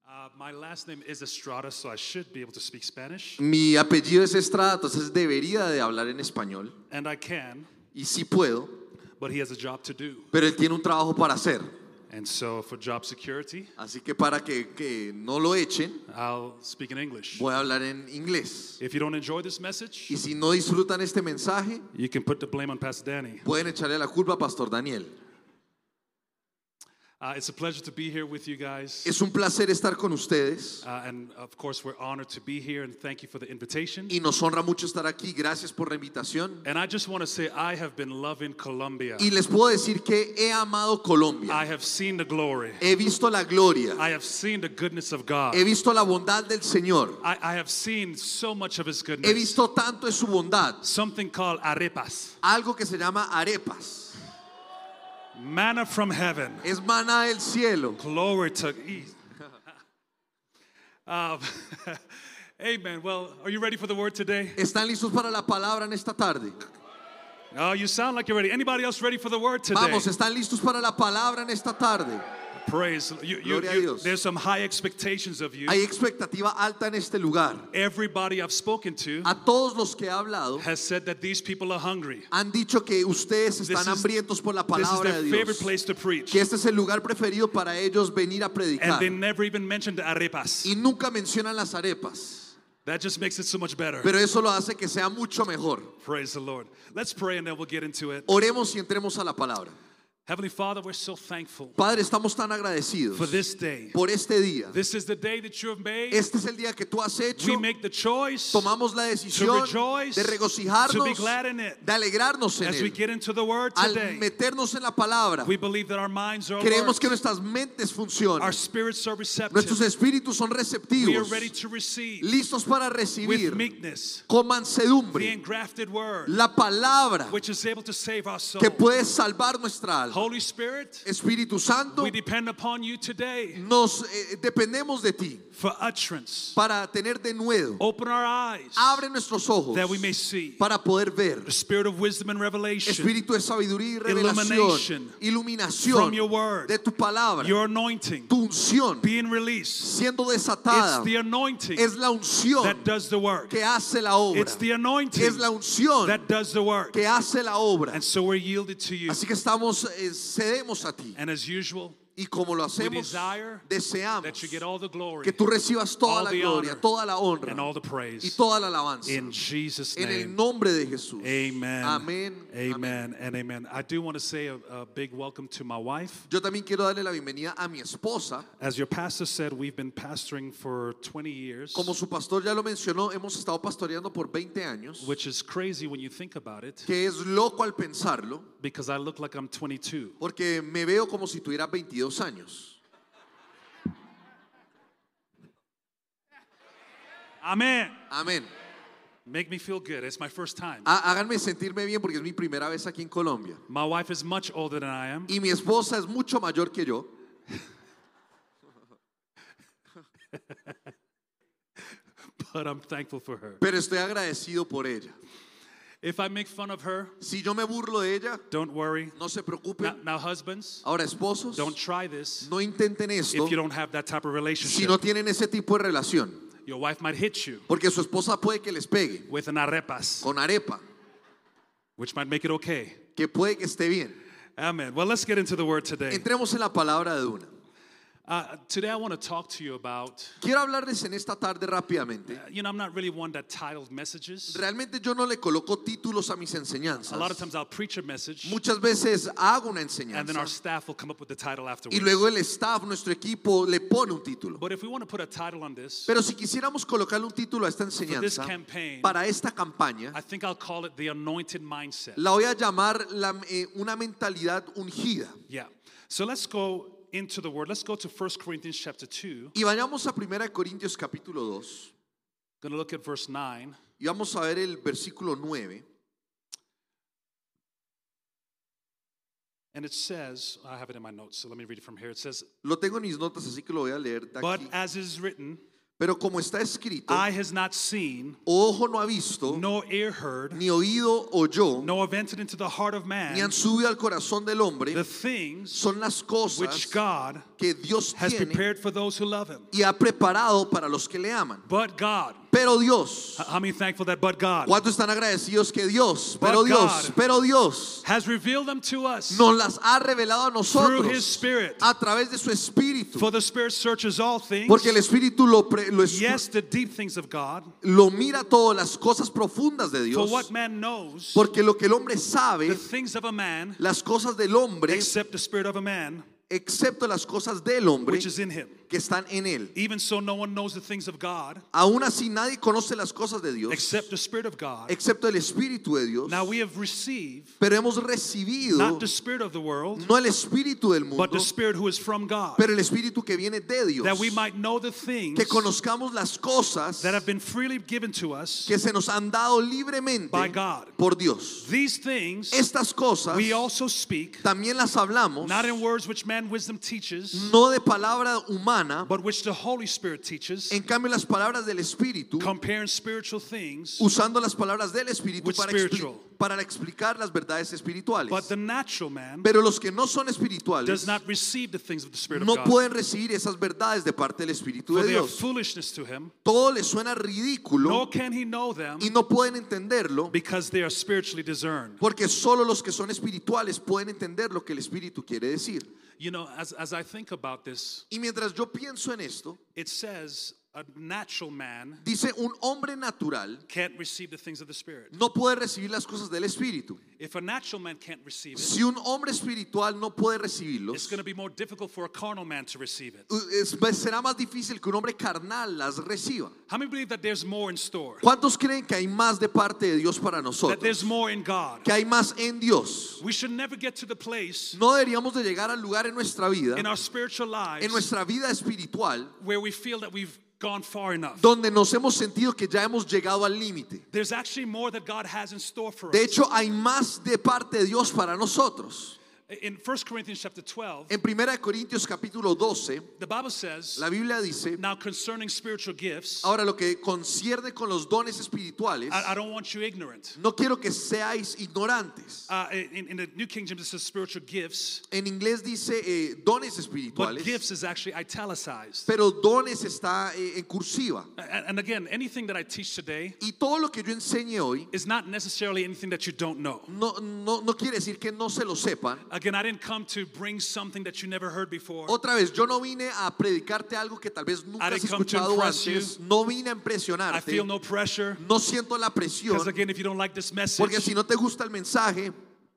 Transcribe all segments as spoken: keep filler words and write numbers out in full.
Uh, my last name is Estrada, so I should be able to speak Spanish. Mi apellido es Estrada, entonces debería de hablar en español. And I can, Y sí puedo, but he has a job to do. pero él tiene un trabajo para hacer. And so for job security, Así que para que, que no lo echen, I'll speak in English. voy a hablar en inglés. If you don't enjoy this message, Y si no disfrutan este mensaje, you can put the blame on Pastor Danny. pueden echarle la culpa a Pastor Daniel. Uh, it's a pleasure to be here with you guys. Es un placer estar con ustedes Uh, and of course, we're honored to be here, and thank you for the invitation. y nos honra mucho estar aquí. Gracias por la invitación. And I just want to say, I have been loving Colombia. Y les puedo decir que he amado Colombia. I have seen the glory. He visto la gloria. I have seen the goodness of God. He visto la bondad del Señor. I, I have seen so much of His He goodness. visto tanto de su bondad. Something called arepas, Algo que se llama arepas. manna from heaven. Es maná del cielo. Glory to. Um, amen. Well, are you ready for the word today? ¿Están listos para la palabra en esta tarde? Oh, you sound like you're ready. Anybody else ready for the word today? Vamos, ¿están listos para la palabra en esta tarde? Praise. You, you, Gloria a you, Dios. there's some high expectations of you. Hay expectativa alta en este lugar. Everybody I've spoken to A todos los que he hablado has said that these people are hungry. han dicho que ustedes están This is- hambrientos por la This is palabra their de favorite Dios. place to preach. Que este es el lugar preferido para ellos venir a And predicar. they never even mentioned the arepas. Y nunca mencionan las arepas. That just makes it so much better. Pero eso lo hace que sea mucho mejor. Praise the Lord. Let's pray and then we'll get into it. Oremos y entremos a la palabra. Heavenly Father, we're so thankful Padre, estamos tan agradecidos for this day. por este día. This is the day that you have made. Este es el día que tú has hecho. We make the choice Tomamos la to decisión rejoice, de to be regocijarnos, glad in it. de alegrarnos en As we él. get into the word Al today, meternos en la palabra, we believe that our minds are queremos que alert. nuestras mentes Our funcionen. spirits are receptive. Nuestros espíritus son We are receptivos, ready to receive listos para with recibir meekness con the mansedumbre engrafted word, la palabra which is able to save our soul. que puede salvar nuestra alma. Holy Spirit, Espíritu Santo, we depend upon you today nos eh, dependemos de ti for utterance. para tener de nuevo. Open our eyes Abre nuestros ojos that we may see para poder ver. the spirit of wisdom and revelation, Espíritu de sabiduría y Illumination revelación, iluminación from your word, de tu palabra, your anointing tu unción being released. siendo It's desatada. the anointing Es la unción that does the work. que hace la obra. It's the anointing Es la unción that does the work. que hace la obra. And so we're yielded to you. Así que estamos, eh, cedemos a ti. And as usual, Y como lo we hacemos, desire deseamos that you get all the glory que tú recibas toda all la the gloria, honor, toda la honra and all the y praise. toda la alabanza. In Jesus' En el name. nombre de Jesús. Amen. Amén. Amen and amen. I do want to say a, a big welcome to my wife. Yo también quiero darle la bienvenida a mi esposa. As your pastor said, we've been pastoring for twenty years, Como su pastor ya lo mencionó, hemos estado pastoreando por veinte años, which is crazy when you think about it, que es loco al pensarlo, because I look like I'm twenty-two. porque me veo como si tuviera veintidós años. Amen. Amén. Make me feel good. It's my first time. Há- Háganme sentirme bien porque es mi primera vez aquí en Colombia. My wife is much older than I am. Y mi esposa es mucho mayor que yo. But I'm thankful for her. Pero estoy agradecido por ella. If I make fun of her, Si yo me burlo de ella, don't worry. no se Now, preocupen. now husbands, Ahora, esposos, don't try this no intenten esto if you don't have that type of si relationship. no tienen ese tipo de relación. Your wife might hit you Porque su esposa puede que les pegue with an arepas, con arepa, which might make it okay. que puede que esté bien. Amen. Well, let's get into the word today. Entremos en la palabra de una. Uh, today I want to talk to you about, Quiero hablarles en esta tarde rápidamente. uh, you know, I'm not really one that titles messages. Realmente yo no le coloco títulos a mis enseñanzas. A lot of times I'll preach a message, Muchas veces hago una and then our enseñanza staff will come up with the title y afterwards. luego el staff, nuestro equipo, le pone un título. But if we want to put a title on this, Pero si quisiéramos colocarle un título a esta enseñanza, campaign, para esta campaña, I think I'll call it the anointed mindset. la voy a llamar la- eh, una mentalidad ungida. Yeah. So let's go into the word. Let's go to First Corinthians chapter two. Y vayamos a primera de Corintios capítulo dos Going to look at verse nine. y vamos a ver el versículo nueve. And it says, I have it in my notes, so let me read it from here. It says, Lo tengo en mis notas, así que lo voy a leer de but aquí. as is written, Pero como está escrito, eye has not seen, ojo no ha visto, no ear heard, ni oído oyó, no have entered into the heart of ni man han subido al corazón del hombre, the things son las cosas which God que Dios has tiene prepared for those who love him. y ha preparado para los que le aman. But God, Pero Dios, how many thankful that but God ¿cuántos están agradecidos que Dios, pero But Dios, God pero Dios has revealed them to us nos las ha revelado a through His nosotros Spirit? a través de su Espíritu? For the Spirit searches all things. Porque el Espíritu lo, pre- lo, es- Yes, the deep things of God. lo mira todo, las cosas profundas de For Dios. what man knows, Porque lo que el hombre the sabe, things of a man, las cosas del hombre, except the spirit of a man, excepto las cosas del hombre which is in him. que están en él. Even so, no one knows the things of God Aún así nadie conoce las cosas de Dios, except the Spirit of God. excepto el Espíritu de Dios. Now we have received Pero hemos recibido not the spirit of the world, no el Espíritu del but mundo, the Spirit who is from God, pero el Espíritu que viene de Dios. that we might know the things Que conozcamos las cosas that have been freely given to us que se nos han dado libremente by God. por Dios. These things Estas cosas we also speak, también las hablamos, not in words which man wisdom teaches, no de palabra humana, but which the Holy Spirit teaches, en cambio las palabras del Espíritu, comparing spiritual things usando las palabras del Espíritu with para, expli- spiritual. para explicar las verdades espirituales. But the natural man Pero los que no son does espirituales not receive the things of the Spirit no of God. pueden recibir esas verdades de parte del Espíritu For de they are Dios. foolishness to him, Todo les suena ridículo nor can he know them, y no pueden entenderlo because they are spiritually discerned. porque solo los que son espirituales pueden entender lo que el Espíritu quiere decir. You know, as, as I think about this, Y mientras yo pienso en esto, it says a natural man dice un hombre natural can't receive the things of the Spirit. no puede recibir las cosas del Espíritu. If a natural man can't receive it, Si un hombre espiritual no puede recibirlos, it's going to be more difficult for a carnal man to receive it. es- será más difícil que un hombre carnal las reciba. How many believe that there's more in store? ¿Cuántos creen que hay más de parte de Dios para That there's nosotros? more in God? Que hay más en Dios. We should never get to the place No deberíamos de llegar al lugar en nuestra vida, in our spiritual en lives nuestra vida espiritual, where we feel that we've gone far enough. donde nos hemos sentido que ya hemos llegado al límite. There's actually more that God has in store for De us. hecho, hay más de parte de Dios para nosotros. In First Corinthians chapter twelve, En primera de Corintios capítulo doce, the Bible says, la Biblia dice, now concerning spiritual gifts, ahora lo que concierne con los dones espirituales, I, I don't want you ignorant. no quiero que seáis ignorantes. Uh, in, in the New King James, it says spiritual gifts, En inglés dice eh, dones but espirituales, gifts is actually italicized. pero dones está eh, en cursiva. And, and again, anything that I teach today Y todo lo que yo enseñe hoy is not necessarily anything that you don't know. no, no, no quiere decir que no se lo sepan. Again, I didn't come to bring something that you never heard before. Otra vez, yo no vine a predicarte algo que tal vez nunca I has didn't come to escuchado impress antes. you. No vine a I impresionarte. feel no pressure. No siento la Because presión. again, if you don't like this message, Porque si no te gusta el mensaje,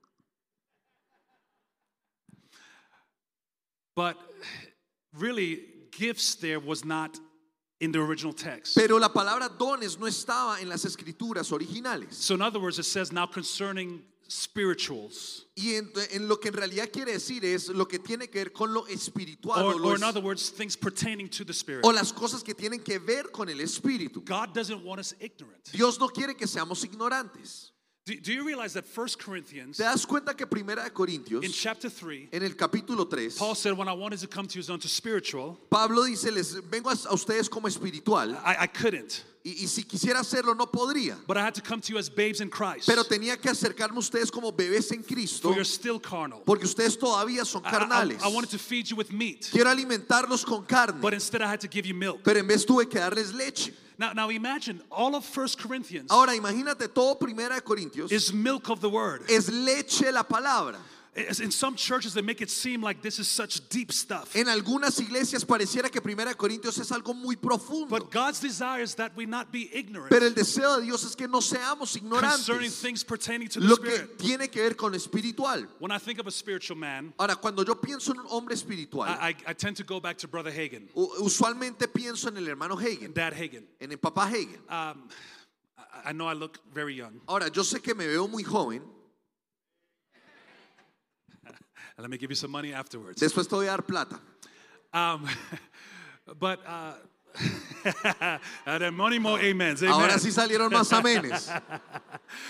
but really, gifts there was not in the original text. pero la palabra dones no estaba en las escrituras originales. So in other words, it says now concerning spirituals, Y en, en lo que en realidad quiere decir es lo que tiene que ver con lo espiritual or, o, lo or in es- other words, things pertaining to the Spirit. o las cosas que tienen que ver con el espíritu. God doesn't want us ignorant. Dios no quiere que seamos ignorantes. Do, do you realize that First Corinthians ¿Te das cuenta que Primera de Corintios, in chapter three, en el capítulo tres, Paul said, when I wanted to come to you as unto spiritual, Pablo dice, les vengo a, a ustedes como espiritual, I, I couldn't. y, y si quisiera hacerlo no podría, But I had to come to you as babes in Christ. pero tenía que acercarme a ustedes como bebés en Cristo, For you're still carnal. porque ustedes todavía son I, I- carnales. I wanted to feed you with meat, Quiero alimentarlos con carne, but instead I had to give you milk. pero en vez tuve que darles leche. Now, now imagine all of First Corinthians Ahora imagínate, todo Primera de Corintios is milk of the word. es leche la palabra. As in some churches, they make it seem like this is such deep stuff. En algunas iglesias pareciera que Primera de Corintios es algo muy profundo, But God's desire is that we not be ignorant pero el deseo de Dios es que no seamos concerning ignorantes things pertaining to the lo que Spirit. tiene que ver con lo espiritual. When I think of a spiritual man, Ahora, cuando yo pienso en un hombre espiritual, I, I, I tend to go back to Brother Hagen, u- usualmente pienso en el hermano Hagen, Dad Hagen. en el papá Hagen. Um, I, I know I look very young. Ahora, yo sé que me veo muy joven, Let me give you some money afterwards. después te voy a dar plata. Um, but uh, uh, there are many more amens. Amen. Ahora sí salieron más amenes.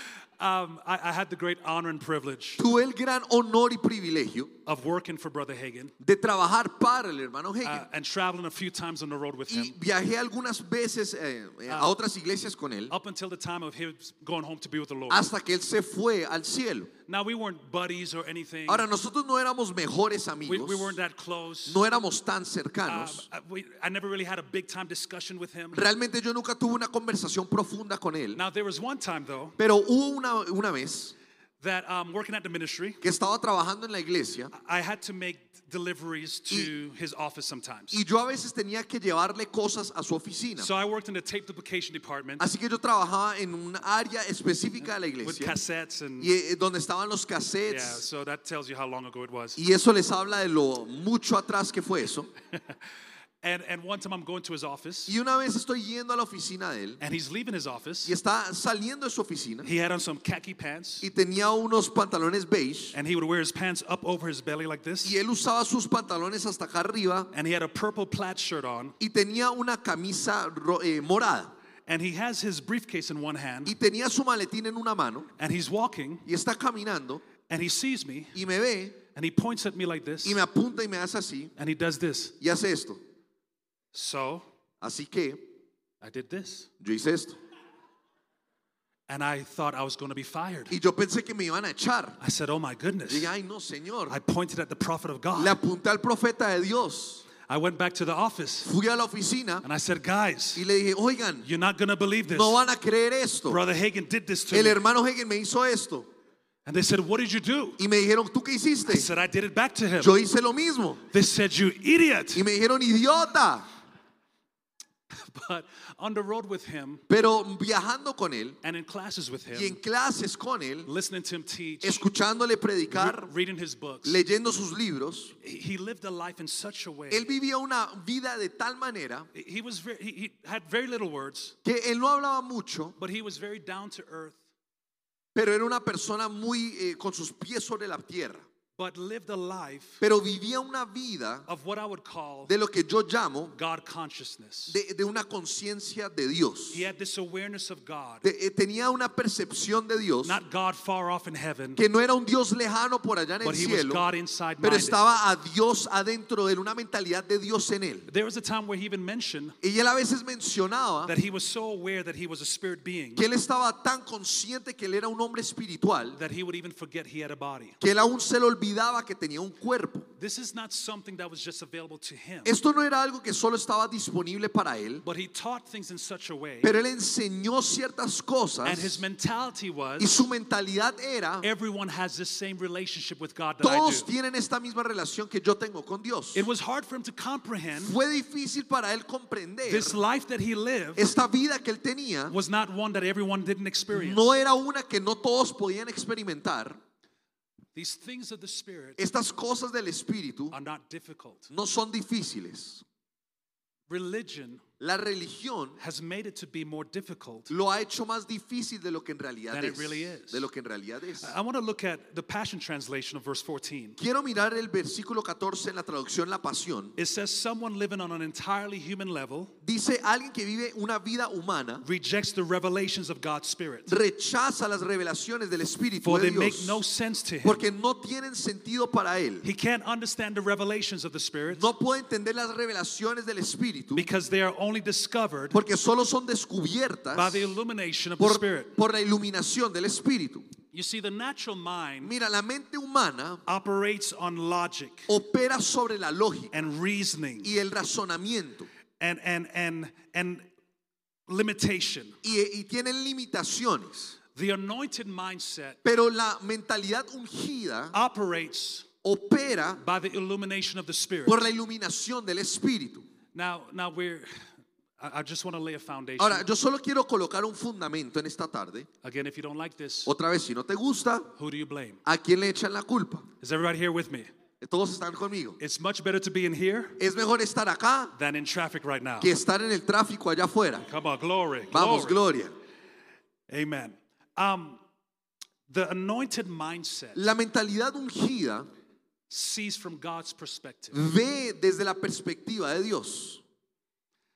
Um, I, I had the great honor and privilege Tuve el gran honor y privilegio of working for Brother Hagin de trabajar para el hermano Hagin. uh, and traveling a few times on the road with Y him viajé algunas veces eh, eh, a otras iglesias con él up until the time of him going home to be with the Lord. hasta que él se fue al cielo. Now, we weren't buddies or anything. Ahora, nosotros no éramos mejores We, amigos, we weren't that close. no éramos tan Um, cercanos. I, we, I never really had a big time discussion with him. Realmente yo nunca tuve una conversación profunda con él. Now, there was one time, though, Pero hubo una, una vez that um, working at the ministry, que estaba trabajando en la iglesia I had to make deliveries to his office sometimes. y yo a veces tenía que llevarle cosas a su oficina. So I worked in the tape duplication department Así que yo trabajaba en un área específica de la with iglesia cassettes and y eh, donde estaban los yeah, cassettes. so that tells you how long ago it was. Y eso les habla de lo mucho atrás que fue eso. And and one time I'm going to his office Y una vez estoy yendo a la oficina de él and he's leaving his office. y está saliendo de su oficina He had on some khaki pants y tenía unos pantalones beige and he would wear his pants up over his belly like this. y él usaba sus pantalones hasta acá arriba And he had a purple plaid shirt on y tenía una camisa ro- eh, morada and he has his briefcase in one hand y tenía su maletín en una mano and he's walking y está caminando and he sees me y me ve and he points at me like this y me apunta y me hace así and he does this. y hace esto. So Así que I did this yo hice esto and I thought I was going to be fired. y yo pensé que me iban a echar. I said, oh my goodness. Dije, ay no, Señor. I pointed at the prophet of Le God. apunté al profeta de Dios. I went back to the office Fui a la oficina and I said, guys, y le dije, oigan, you're not going to believe this. no van a creer esto. Brother Hagin did this to El me. hermano Hagin me hizo esto. And they said, what did you do? Y me dijeron, ¿tú qué I hiciste? said, I did it back to him. Yo hice lo mismo. They said, you idiot. Y me dijeron, idiota. But on the road with him Pero viajando con él and in classes with y en him, clases con él, listening to him teach, escuchándole predicar, re- reading his books, leyendo sus libros, he he lived a life in such a way. él vivía una vida de tal manera He was very, he, he had very little words, que él no hablaba mucho, but he was very down to earth, pero era una persona muy eh, con sus pies sobre la tierra. but lived a life Pero vivía una vida of what I would call de lo que yo llamo God consciousness. de, de una conciencia de Dios. He had this awareness of God, De- eh, tenía una percepción de Dios not God far off in heaven, que no era un Dios lejano por allá en el but he was cielo, God inside pero minded. estaba a Dios adentro de él, una mentalidad de Dios en él. There was a time where he even mentioned Y él a veces mencionaba that he was so aware that he was a spirit being que él estaba tan consciente que él era un hombre espiritual that he would even forget he had a body. que él aún se le olvidaba que tenía un cuerpo. This is not something that was just available to him, Esto no era algo que solo estaba disponible para él, but he taught things in such a way, pero él enseñó ciertas cosas and his mentality y was, su mentalidad era, everyone has the same relationship with God that I todos do. tienen esta misma relación que yo tengo con Dios. It was hard for him to comprehend Fue difícil para él comprender this life that he lived esta vida que él tenía. was not one that everyone didn't experience. No era una que no todos podían experimentar. These things of the Spirit Estas cosas del Espíritu are not difficult. no son difíciles. Religion La religión has made it to be more difficult. lo ha hecho más difícil de lo que en realidad Than it es. really is. De lo que en realidad es. I want to look at the Passion Translation of verse fourteen. Quiero mirar el versículo catorce en la traducción La Pasión. It says, someone living on an entirely human level Dice, alguien que vive una vida humana rejects the revelations of God's Spirit, rechaza las revelaciones del Espíritu for de they make Dios no sense to him. porque no tienen sentido para él. He can't understand the revelations of the Spirit No puede entender las revelaciones del Espíritu because they are only discovered porque solo son descubiertas by the illumination of the por, Spirit. por la iluminación del Espíritu. You see, the natural mind Mira, la mente humana operates on logic opera sobre la lógica and reasoning y el razonamiento and and and and limitation. y, y tienen limitaciones. The anointed mindset Pero la mentalidad ungida operates opera by the illumination of the Spirit. por la iluminación del Espíritu. Now, now we're. I I just want to lay a foundation. Ahora, yo solo quiero colocar un fundamento en esta tarde. Again, if you don't like this, Otra vez, si no te gusta, who do you blame? ¿a quién le echan la culpa? Is everybody here with me? Todos están conmigo. It's much better to be in here Es mejor estar acá than in traffic right now. que estar en el tráfico allá afuera. Come on, glory. Vamos, glory. gloria. Amen. Um, the anointed mindset La mentalidad ungida sees from God's perspective. ve desde la perspectiva de Dios.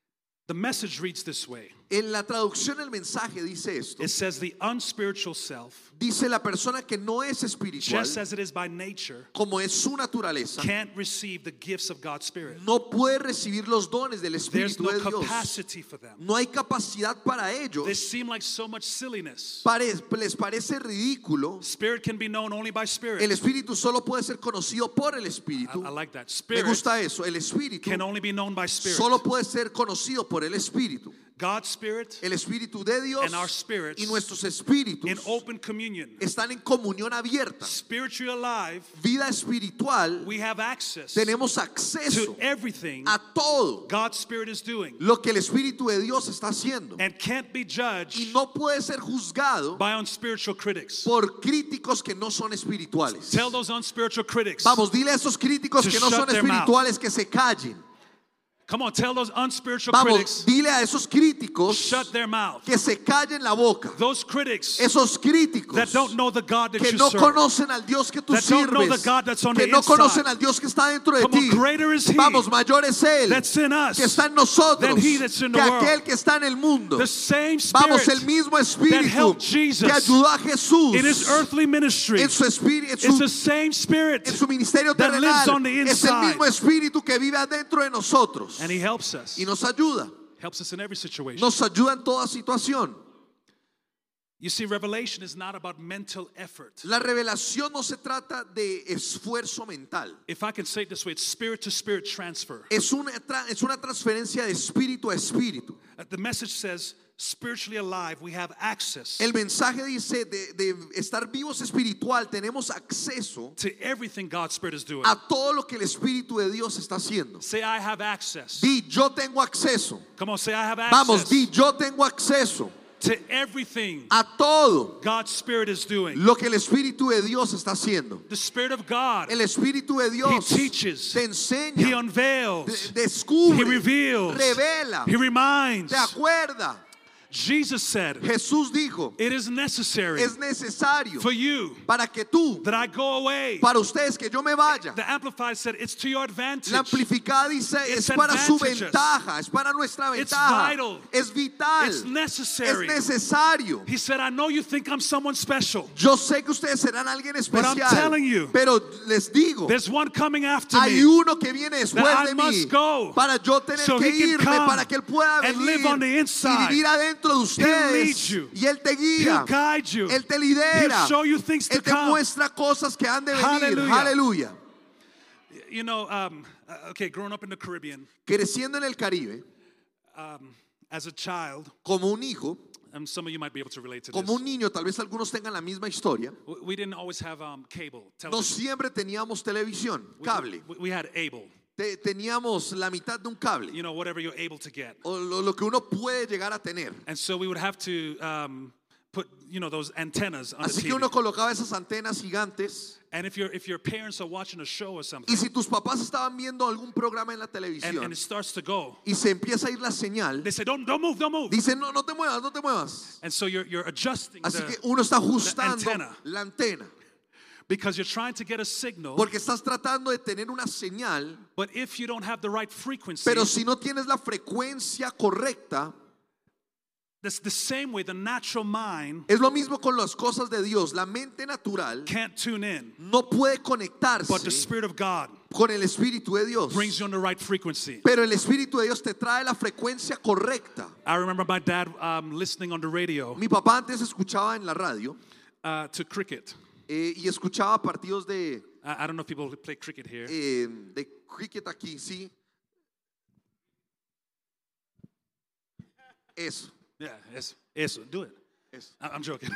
The Message reads this way. En la traducción el mensaje dice esto. It says the unspiritual self, Dice la persona que no es espiritual, just as it is by nature, como es su naturaleza, can't receive the gifts of God's Spirit. no puede recibir los dones del There's Espíritu no de Dios. capacity for them. No hay capacidad para ellos. They seem like so much silliness. Pare- les parece ridículo. Spirit can be known only by El Spirit. Espíritu solo puede ser conocido por el Espíritu. I, I like that. Me Spirit gusta eso. El Espíritu can only be known by Spirit. solo puede ser conocido por el Espíritu. God's Spirit El Espíritu de Dios and our spirits y nuestros espíritus in open communion, están en comunión abierta. spiritually alive, Vida espiritual, we have access tenemos to acceso everything a todo God's Spirit is doing, lo que el Espíritu de Dios está haciendo. and can't be Y judged no puede ser juzgado by unspiritual critics. por críticos que no son espirituales. Tell those unspiritual critics. Vamos, dile a esos críticos to que no shut son their mouth. espirituales que se callen. Come on, tell those unspiritual Vamos, critics, dile a esos críticos shut their mouth. que se callen la boca. Those critics Esos críticos that don't know the God that que you no serve. conocen al Dios que tú That don't know sirves, the God that's on que the no inside. conocen al Dios que está dentro de Come on, ti. greater is He Vamos, mayor es Él that's in us que está en nosotros than he that's in the que world. aquel que está en el mundo. The same Vamos, el Spirit mismo that Espíritu helped Jesus que ayudó a Jesús in His earthly ministry. en su espíritu, en It's su, the same Spirit, en su ministerio that lives on the terrenal. Es el inside. mismo Espíritu que vive adentro de nosotros and He helps us. y nos ayuda. Helps us in every situation. Nos ayuda en toda situación. You see, revelation is not about mental effort. La revelación no se trata de esfuerzo mental. If I can say it this way, it's spirit to spirit transfer. Es una, tra- es una transferencia de espíritu a espíritu. Uh, The Message says, spiritually alive, we have access El mensaje dice de, de estar vivos espiritual, tenemos acceso to everything God's Spirit is doing. a todo lo que el Espíritu de Dios está haciendo. Say, I have access. Di, yo tengo acceso. Come on, say, I have Vamos, access di, yo tengo acceso to everything a todo God's Spirit is doing. lo que el Espíritu de Dios está haciendo. The Spirit of God, El Espíritu de Dios He teaches, te He enseña, unveils, de- descubre, He reveals, revela, He reminds. te acuerda. Jesus said, Jesús dijo, it is necessary es necesario for you para que tú, that I go away. para ustedes que yo me vaya. The Amplified said, it's to your advantage. La amplificada dice, It's es para su advantageous. ventaja, es para nuestra It's ventaja. vital. Es vital. It's necessary. Es necesario. He said, I know you think I'm someone special. Yo sé que ustedes serán alguien But I'm especial, telling you, pero les digo, There's one coming after hay me uno que viene después that I de mí must go para yo tener so que he can irme, come para que él pueda and venir live on the y inside. vivir adentro de He'll ustedes. lead you. Y él te He'll guía, guide you. él te He'll lidera, show you things to él te come. muestra cosas que han de venir. Hallelujah. Aleluya. You know, um, uh, okay, growing up in the Caribbean, Creciendo en el Caribe, um, as a child, como un hijo, and some of you might be able to relate to como this. un niño, tal vez algunos tengan la misma historia. We- We didn't always have um, cable No television. siempre teníamos televisión, We- cable. We, we had able, Te- teníamos la mitad de un cable, you know, whatever you're able to get. o lo, lo que uno puede llegar a tener. And so we would have to um, put, you know, those antennas on Así the que T V. uno colocaba esas antenas gigantes. And if your if your parents are watching a show or something, Y si tus papás estaban viendo algún programa en la and, televisión and it starts to go, y se empieza a ir la señal, they say, don't don't move, don't move. dicen, no, no te muevas, no te muevas. And so you're you're adjusting Así the, que uno está ajustando antenna. la antena, because you're trying to get a signal. porque estás tratando de tener una señal, But if you don't have the right frequency, pero si no tienes la frecuencia correcta, that's the same way the natural mind es lo mismo con las cosas de Dios. La mente natural can't tune in, no puede but the conectarse Spirit of God con el Espíritu de Dios. brings you on the right frequency. Pero el Espíritu de Dios te trae la frecuencia correcta. I remember my dad um, listening on the radio Mi papá antes escuchaba en la radio uh, to cricket. eh, y escuchaba partidos de, I, I don't know if people play cricket here. eh, de cricket aquí, sí. Eso, Yeah, yes, eso, do it. eso. I- I'm joking.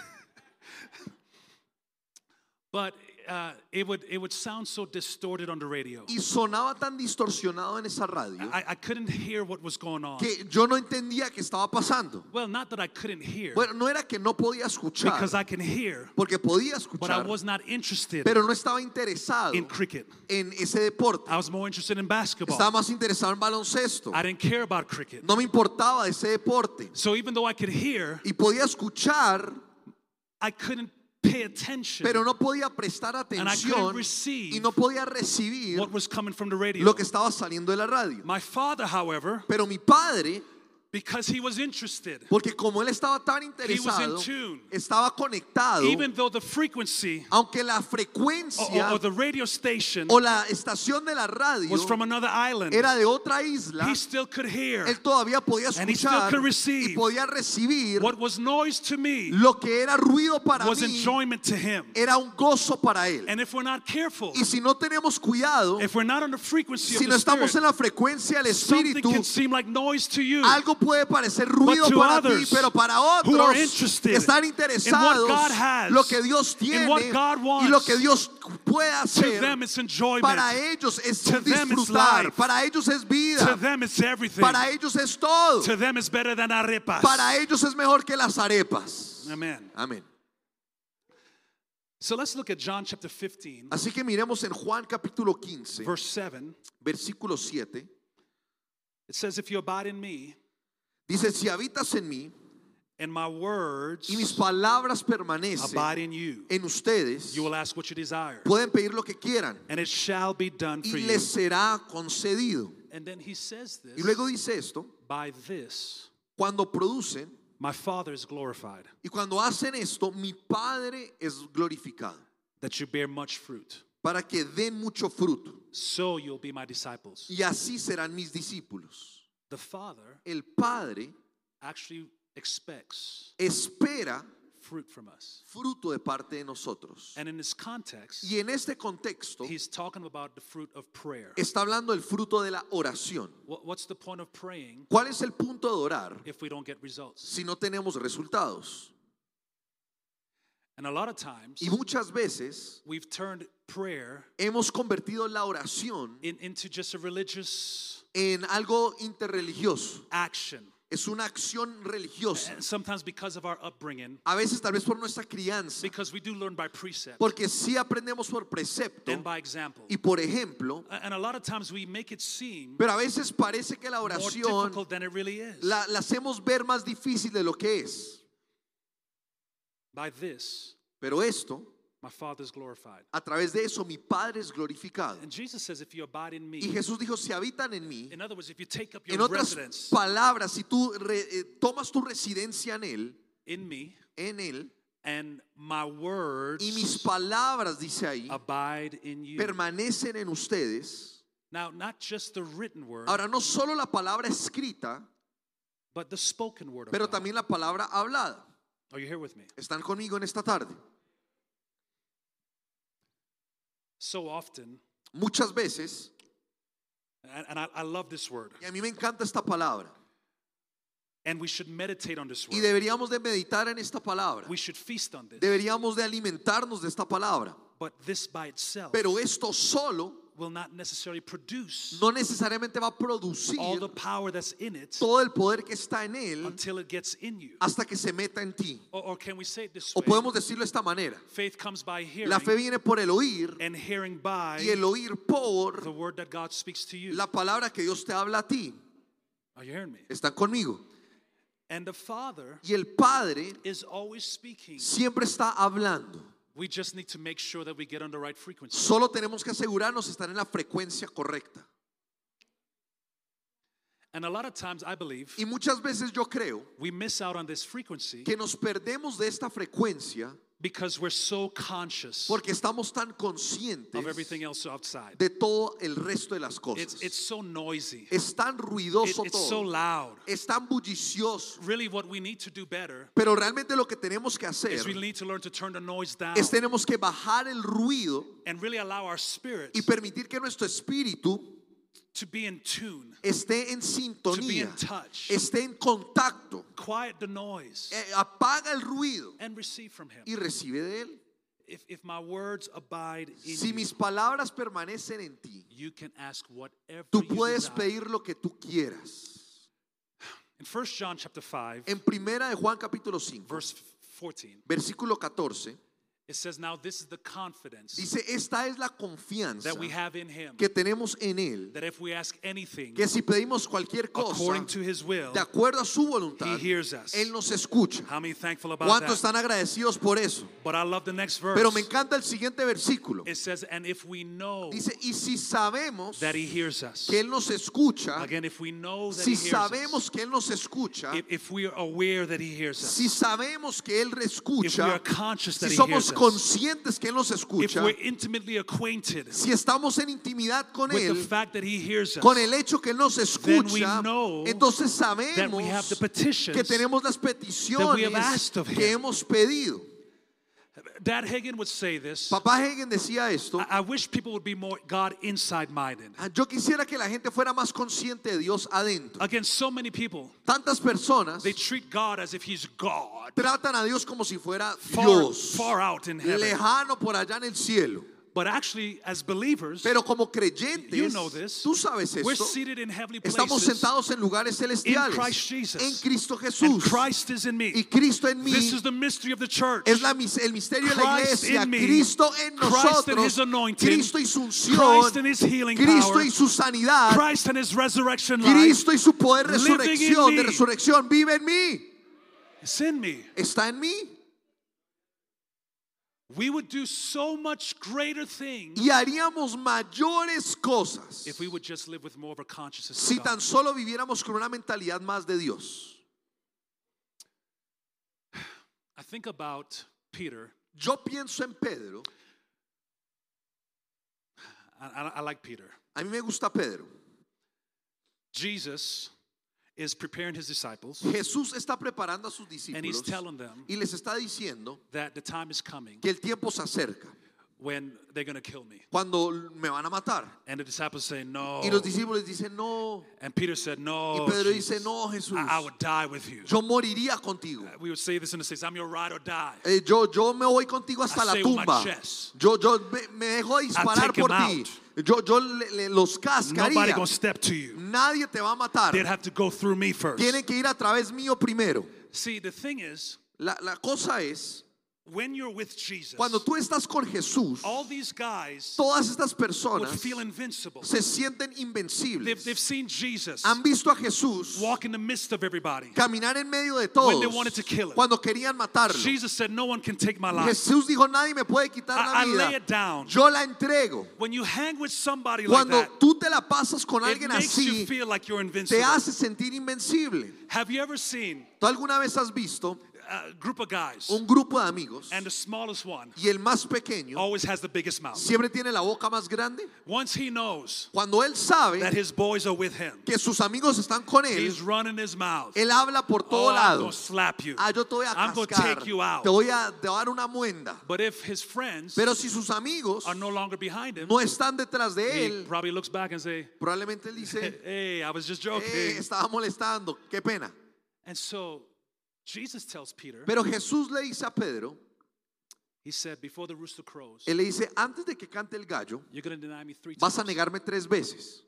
But uh, it would it would sound so distorted on the radio. Y sonaba tan distorsionado en esa radio I, I couldn't hear what was going on. que yo no entendía qué estaba pasando. Well, not that I couldn't hear, Bueno, no era que no podía escuchar, because I can hear, porque podía but I escuchar, was not interested pero no estaba interesado in cricket. en ese deporte. I was more interested in basketball. Estaba más interesado en baloncesto. I didn't care about cricket. No me importaba ese deporte. So even though I could hear, Y podía escuchar, I couldn't pay attention pero no podía prestar and I couldn't atención receive y no podía recibir what was coming from the radio. lo que estaba saliendo de la radio. My father, however, Pero mi padre Because he was interested. Porque como él estaba tan He was interesado, in tune. estaba conectado, Even though the frequency aunque la or, frecuencia or, or the radio station o la estación de la radio was from another island, era de otra isla, he still could hear. él todavía podía And he still escuchar could y receive. podía recibir What was noise to me lo que era ruido para was mí, enjoyment to him. era un gozo para él. And if we're not careful, Y si no tenemos cuidado, if we're not on the frequency si of no the estamos en Spirit, la frecuencia del something Espíritu, can seem like noise to you. algo puede parecer ruido to para ti, others pero para who are otros interested que están in interesados what God has, lo que Dios in tiene what God y lo wants, que Dios puede To hacer, them it's enjoyment. para ellos es To un them it's disfrutar, life. para ellos es To vida, them it's everything. para ellos es todo, To them it's better than arepas. para ellos es mejor que las arepas. Amen. Amén. So let's look at John chapter fifteen, Así que miremos en Juan capítulo quince, verse seven. versículo siete. It says, if you abide in me Dice, si habitas en mí and my words y mis palabras permanecen abide in you, en ustedes, you will ask what you desire, pueden pedir lo que quieran and it shall be done for y you. les será concedido. And then he says Y this, luego dice esto, by this cuando producen my Father is glorified, y cuando hacen esto, mi Padre es glorificado, that you bear much fruit. para que den mucho fruto. So you'll be my disciples. Y así serán mis discípulos. The Father El Padre actually expects espera fruit from us. fruto de parte de nosotros. And in this context, Y en este contexto he's talking about the fruit of prayer. está hablando del fruto de la oración. What- What's the point of praying ¿Cuál es el punto de orar if we don't get results? si no tenemos resultados? And a lot of times, Y muchas veces we've turned prayer hemos convertido la oración in, into just a religious en algo interreligioso. action. Es una acción religiosa. And sometimes because of our upbringing, A veces tal vez por nuestra crianza. because we do learn by precept Porque sí aprendemos por precepto and by example. y por ejemplo. And a lot of times we make it seem Pero a veces parece que la more oración difficult than it really is. la, la hacemos ver más difícil de lo que es. By this, Pero esto, my Father is glorified. a través de eso, mi Padre es glorificado. And Jesus says, if you abide in Y me, Jesús dijo, si habitan en mí, in other words, if you take up en your otras residence palabras, si tú re- eh, tomas tu residencia en Él, in me, en Él, and my words y mis palabras, dice ahí, abide in you. permanecen en ustedes. Now, not just the written word, Ahora, no solo la palabra escrita, but the spoken word of pero God. también la palabra hablada. Are you here with me? ¿Están conmigo en esta tarde? So often, Muchas veces, and, and I, I love this word, y a mí me encanta esta palabra, and we should meditate on this y word. deberíamos de meditar en esta palabra, We should feast on this. deberíamos de alimentarnos de esta palabra, But this by itself pero esto solo will not necessarily produce no necesariamente va a producir all the power that's in it todo el poder que está en él until it gets in you. hasta que se meta en ti. Or, or can we say it this O way? podemos decirlo de esta manera: Faith comes by hearing, la fe viene por el oír and hearing by y el oír por the word that God speaks to you. la palabra que Dios te habla a ti. Are you hearing me? ¿Están conmigo? And the Father Y el Padre is always speaking. siempre está hablando. We just need to make sure that we get on the right frequency. Solo tenemos que asegurarnos de estar en la frecuencia correcta. And a lot of times I believe Y muchas veces yo creo we miss out on this frequency que nos perdemos de esta frecuencia because we're so conscious porque estamos tan of conscientes everything else outside. de todo el resto de las It's, cosas. it's so noisy. Es tan It- ruidoso it's so todo. loud. Es tan bullicioso. Really what we need to do better Pero realmente lo que tenemos que hacer is we need to learn to turn the noise down es tenemos que bajar el ruido and really allow our spirits y permitir que nuestro espíritu to be in tune, esté en to be sintonía, in touch. esté en contacto. Quiet the noise Eh, apaga el ruido and receive from him. y recibe de él. If, if my words abide in Si you, mis palabras permanecen en ti, you can ask whatever tú you puedes desire. pedir lo que tú quieras. In First John chapter five, En primera de Juan capítulo cinco, verse fourteen, versículo catorce, It says, now this is the confidence Dice, esta es la confianza that we have in him, que tenemos en Él, that if we ask anything que si pedimos cualquier cosa according to his will, de acuerdo a su he voluntad, hears us. Él nos escucha. How many thankful about ¿Cuántos that? están agradecidos por eso? But I love the next verse. Pero me encanta el siguiente versículo. It says, and if we know Dice, y si sabemos that he hears us. que Él nos escucha, Again, if we know that si he hears us. sabemos que Él nos escucha, If, if we are aware that he hears us. si sabemos que Él If we escucha, are conscious that si he somos hears us. conscientes que Él nos If escucha, we're intimately acquainted si estamos en intimidad con with the Él, fact that he hears us, con el hecho que Él nos then we escucha, know entonces that we have the sabemos petitions que tenemos las that we have peticiones asked of que him. hemos pedido. Dad Hagin would say this. Papá Hagen decía esto. I, I wish people would be more God inside minded. "Ah, yo quisiera que la gente fuera más consciente de Dios adentro. Again, so many people, Tantas personas they treat God as if he's God, tratan a Dios como si fuera far, Dios, far out in heaven. lejano por allá en el cielo. But actually, as believers, Pero como creyentes, you know this, tú sabes we're esto, seated in heavenly estamos places sentados en lugares in celestiales Christ Jesus. en Cristo And Jesús, Christ is in me. y Cristo en mí. This is the mystery of the church. Es la, mis- el misterio de la Christ iglesia, in me, Cristo en Christ and his nosotros, anointing, Cristo y su unción, Christ and his healing Cristo power, y su sanidad, Christ and his resurrection life. Cristo y su poder de living in resurrección, de me. resurrección, vive en mí, It's in me. está en mí. We would do so much greater things Y haríamos mayores cosas if we would just live with more of a consciousness si of tan God. solo viviéramos con una mentalidad más de Dios. I think about Peter. Yo pienso en Pedro. I, I, I like Peter. A mí me gusta Pedro. Jesus is preparing his disciples, Jesús está preparando a sus and he's discípulos telling them y les está diciendo that the time is coming que el tiempo se acerca, when they're going to kill me. cuando me van a matar. And the disciples say, no. Y los discípulos dicen, no. And Peter said, no, Y Pedro Jesus, dice, no, Jesús, I, I would die with you. yo moriría contigo. We would say this in the States, I'm your ride or die. Eh, yo, yo me voy contigo hasta I la say with my tumba. chest. Yo, yo me, me dejo disparar take por him ti. out. Yo, yo le, le- los Nobody cascaría. going to step to you. Nadie te va a matar. They'd have to go through me first. Tienen que ir a través mío primero. See, the thing is, La, la cosa es, when you're with Jesus, cuando tú estás con Jesús, all these guys todas estas would personas feel invincible. se sienten They've, invencibles. they've seen Jesus Han visto a Jesús walk in the midst of everybody. caminar en medio de When they todos wanted to kill him. cuando querían matarlo. Jesus said, no one can take my life. Jesús dijo, nadie me puede quitar I, la I lay vida. it down. Yo la entrego. When you hang with somebody like Cuando that, tú te la pasas con it alguien makes you así, feel like you're te invincible. hace sentir invencible. Have you ever seen ¿Tú alguna vez has visto a group of guys un grupo de amigos and the smallest one y el más pequeño always has the biggest mouth? siempre tiene la boca más grande? Once he knows Cuando él sabe that his boys are with him, que sus amigos están con él, he's running his mouth. él habla por Oh, todo I'm lado. going to slap you. Ah, yo te voy a I'm going to cascar, take you out. te voy a, te voy a dar una muenda. But if his friends Pero si sus amigos are no longer behind him, no están detrás de he él, probably looks back and say, probablemente él dice, hey, I was just eh, joking. estaba molestando, qué pena. And so Jesus tells Peter, Pero Jesús le dice a Pedro, he said, before the rooster crows, él le dice, antes de que cante el gallo, you're going to deny me three vas a times. negarme tres veces.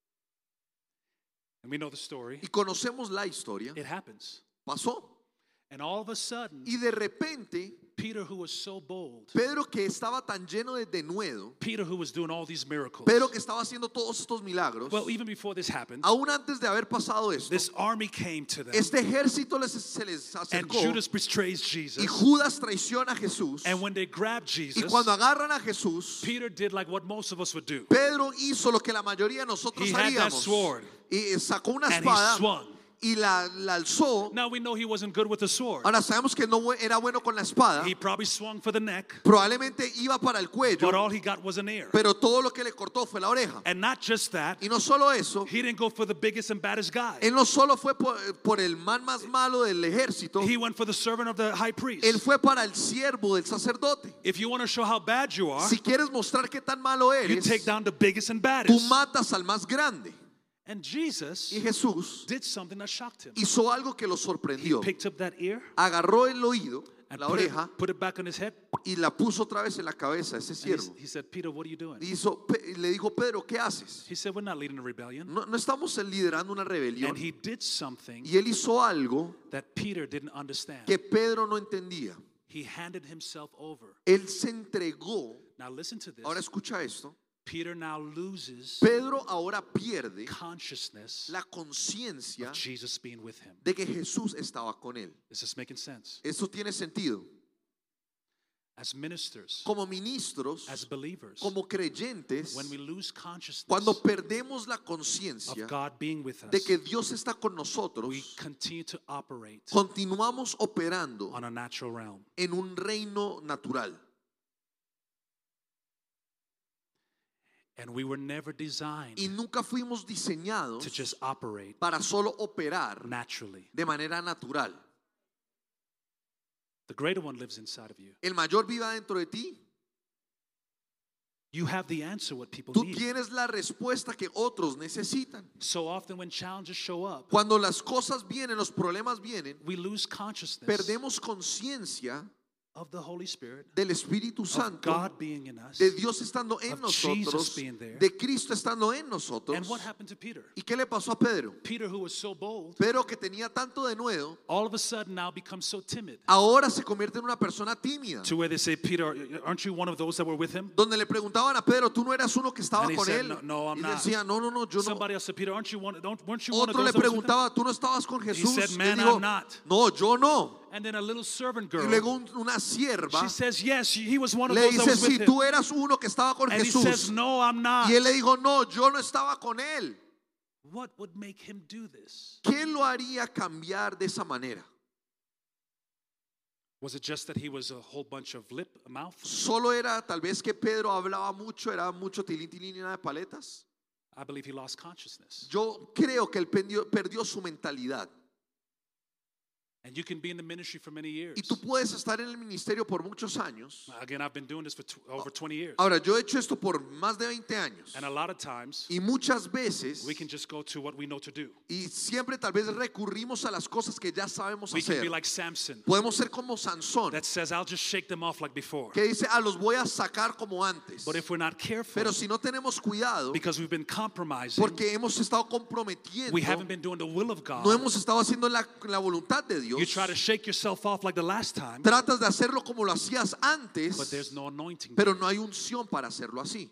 And we know the story. Y conocemos la historia. It happens. Pasó. And all of a sudden, Y de repente, Peter, who was so bold, Pedro, que estaba tan lleno de denuedo, Peter, who was doing all these miracles, Pedro, que estaba haciendo todos estos milagros, well, even before this happened, aún antes de haber pasado esto, this army came to them, este ejército les, se les and acercó Judas betrays y Jesus. Judas traiciona a Jesús. And when they grabbed Y Jesus, cuando agarran a Jesús, Peter did like what most of us would do. Pedro hizo lo que la mayoría de nosotros He had that haríamos. sword, Y sacó una and he espada swung. y la, la alzó. Now we know he wasn't good with the sword. Ahora sabemos que no era bueno con la espada. He probably swung for the neck, Probablemente iba para el but cuello, all he got was an ear. pero todo lo que le cortó fue la oreja. And not just that, Y no solo eso, he didn't go for the biggest and baddest guy. él no solo fue por, por el man más malo del ejército, He went for the servant of the high priest. él fue para el siervo del sacerdote. If you want to show how bad you are, Si quieres mostrar qué tan malo you eres, take down the biggest and tú baddest. matas al más grande. And Jesus Y Jesús did something that shocked him. hizo algo que lo He sorprendió. picked up that ear Agarró el oído, and la put it, oreja, put it back on his head. y la puso otra vez en la cabeza a ese And siervo. he, he said, Peter, what are you doing? Y hizo, Pe- le dijo, Pedro, ¿qué haces? He said, we're not leading a rebellion. No, no estamos liderando una rebelión. And he did something Y él hizo algo that Peter didn't understand. que Pedro no entendía. he handed himself over. Él se entregó. Now listen to this. Ahora escucha esto. Peter now loses Pedro ahora pierde consciousness la conciencia of Jesus being with him. de que Jesús estaba con él. This is making sense. Eso tiene sentido. As ministers, Como ministros, as believers, como creyentes, when we lose consciousness cuando perdemos la of conciencia God being with de us, que Dios está con we nosotros, continue to operate continuamos operando on a natural realm. en un reino natural. And we were never designed Y nunca fuimos diseñados to just operate para solo operar naturally. de manera natural. The greater one lives inside of you. El mayor viva dentro de ti. You have the answer what people Tú need. tienes la respuesta que otros necesitan. So often when challenges show up, Cuando las cosas vienen, los problemas vienen, we lose consciousness perdemos conciencia of the Holy Spirit, del Espíritu of Santo, God being in us. de Dios estando en of nosotros, Jesus being there. de Cristo estando en nosotros. And what happened to Peter? ¿Y qué le pasó a Pedro? Peter, who was so bold, Pedro, que tenía tanto de nuevo, all of a sudden now becomes so timid. ahora se convierte en una persona tímida. To where they say, Peter, aren't you one of those that were with him? Donde le preguntaban a Pedro, ¿tú no eras uno que estaba And he con said, él? "No, no, I'm Y not." decía, no, no, no, yo no. Somebody else said, Peter, aren't you one, don't, weren't you one of Otro those le that was with him? preguntaba, ¿tú no estabas con Jesús? said, Le "Man, dijo, I'm not." no, yo no. And then a little servant Y girl, luego un- una sierva she says, yes, he was one of le those that dice, was si with tú him. eras uno que estaba con And he says, Jesús. no, I'm not. Y él le dijo, no, yo no estaba con él. What would make him do this? ¿Qué lo haría cambiar de esa manera? Was it just that he was a whole bunch of lip, a mouth? Solo era tal vez que Pedro hablaba mucho, era mucho tilín tilín y nada de paletas. I believe he lost consciousness. Yo creo que él perdió, perdió su mentalidad. And you can be in the ministry for many years. Y tú puedes estar en el ministerio por muchos años. Again, I've been doing this for tw- over twenty years. Ahora, yo he hecho esto por más de veinte años. And a lot of times, Y muchas veces, we can just go to what we know to do. y siempre tal vez recurrimos a las cosas que ya sabemos We can hacer. be like Samson Podemos ser como Sansón, that says, I'll just shake them off like before. que dice, ah, los voy a sacar como antes. But if we're not careful, Pero si no tenemos cuidado, because we've been compromising, porque hemos estado comprometiendo, we haven't been doing the will of no God. hemos estado haciendo la, la voluntad de Dios. You try to shake yourself off like the last time, Tratas de hacerlo como lo hacías but antes, there's no anointing. pero no hay unción para hacerlo así.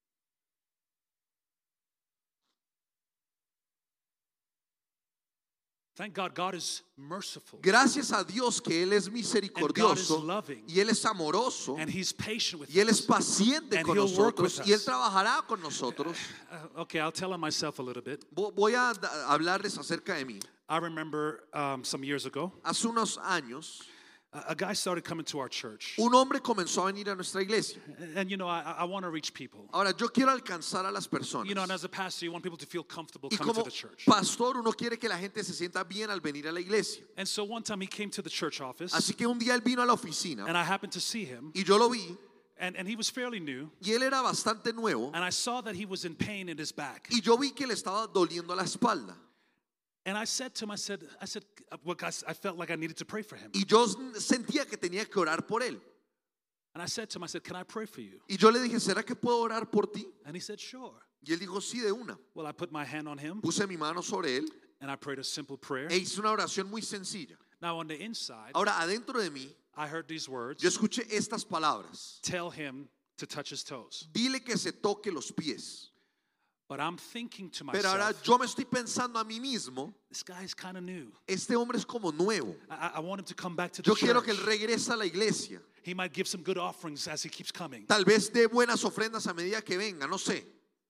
Thank God, God is merciful. Gracias a Dios que Él es And God is misericordioso loving. y Él es amoroso And He's patient with y Él es us. paciente And con He'll work nosotros with y Él us. trabajará con nosotros. Uh, okay, I'll tell on myself a little bit. Vo- Voy a da- hablarles acerca de mí. I remember um, some years ago, Hace unos años, a, a guy started coming to our church. un hombre comenzó a venir a nuestra iglesia. And you know, I, I want to reach people. Ahora, yo quiero alcanzar a las personas. You know, and as a pastor, you want people to feel comfortable Y coming to como the church. pastor, uno quiere que la gente se sienta bien al venir a la iglesia. And so one time he came to the church office, Así que un día él vino a la oficina and I happened to see him, y yo lo vi and, and he was fairly new, y él era bastante nuevo and I saw that he was in pain in his back. y yo vi que le estaba doliendo la espalda. And I said to him, I said, I said, well, guys, I felt like I needed to pray for him. Y yo sentía que tenía que orar por él. And I said to him, I said, can I pray for you? Y yo le dije, ¿será que puedo orar por ti? And he said, sure. Y él dijo, sí, de una. Well, I put my hand on him, Puse mi mano sobre él and I prayed a simple prayer. e hice una oración muy sencilla. Now on the inside, Ahora, adentro de mí, I heard these words. yo escuché estas palabras. Tell him to touch his toes. Dile que se toque los pies. But I'm thinking to Pero ahora myself, yo me estoy pensando a mí mismo, this guy is kind of new. este hombre es como nuevo. I, I want him to come back to the Yo church. quiero que él regrese a la iglesia. He might give some good offerings as he keeps coming. Tal vez dé buenas ofrendas a medida que venga, no sé.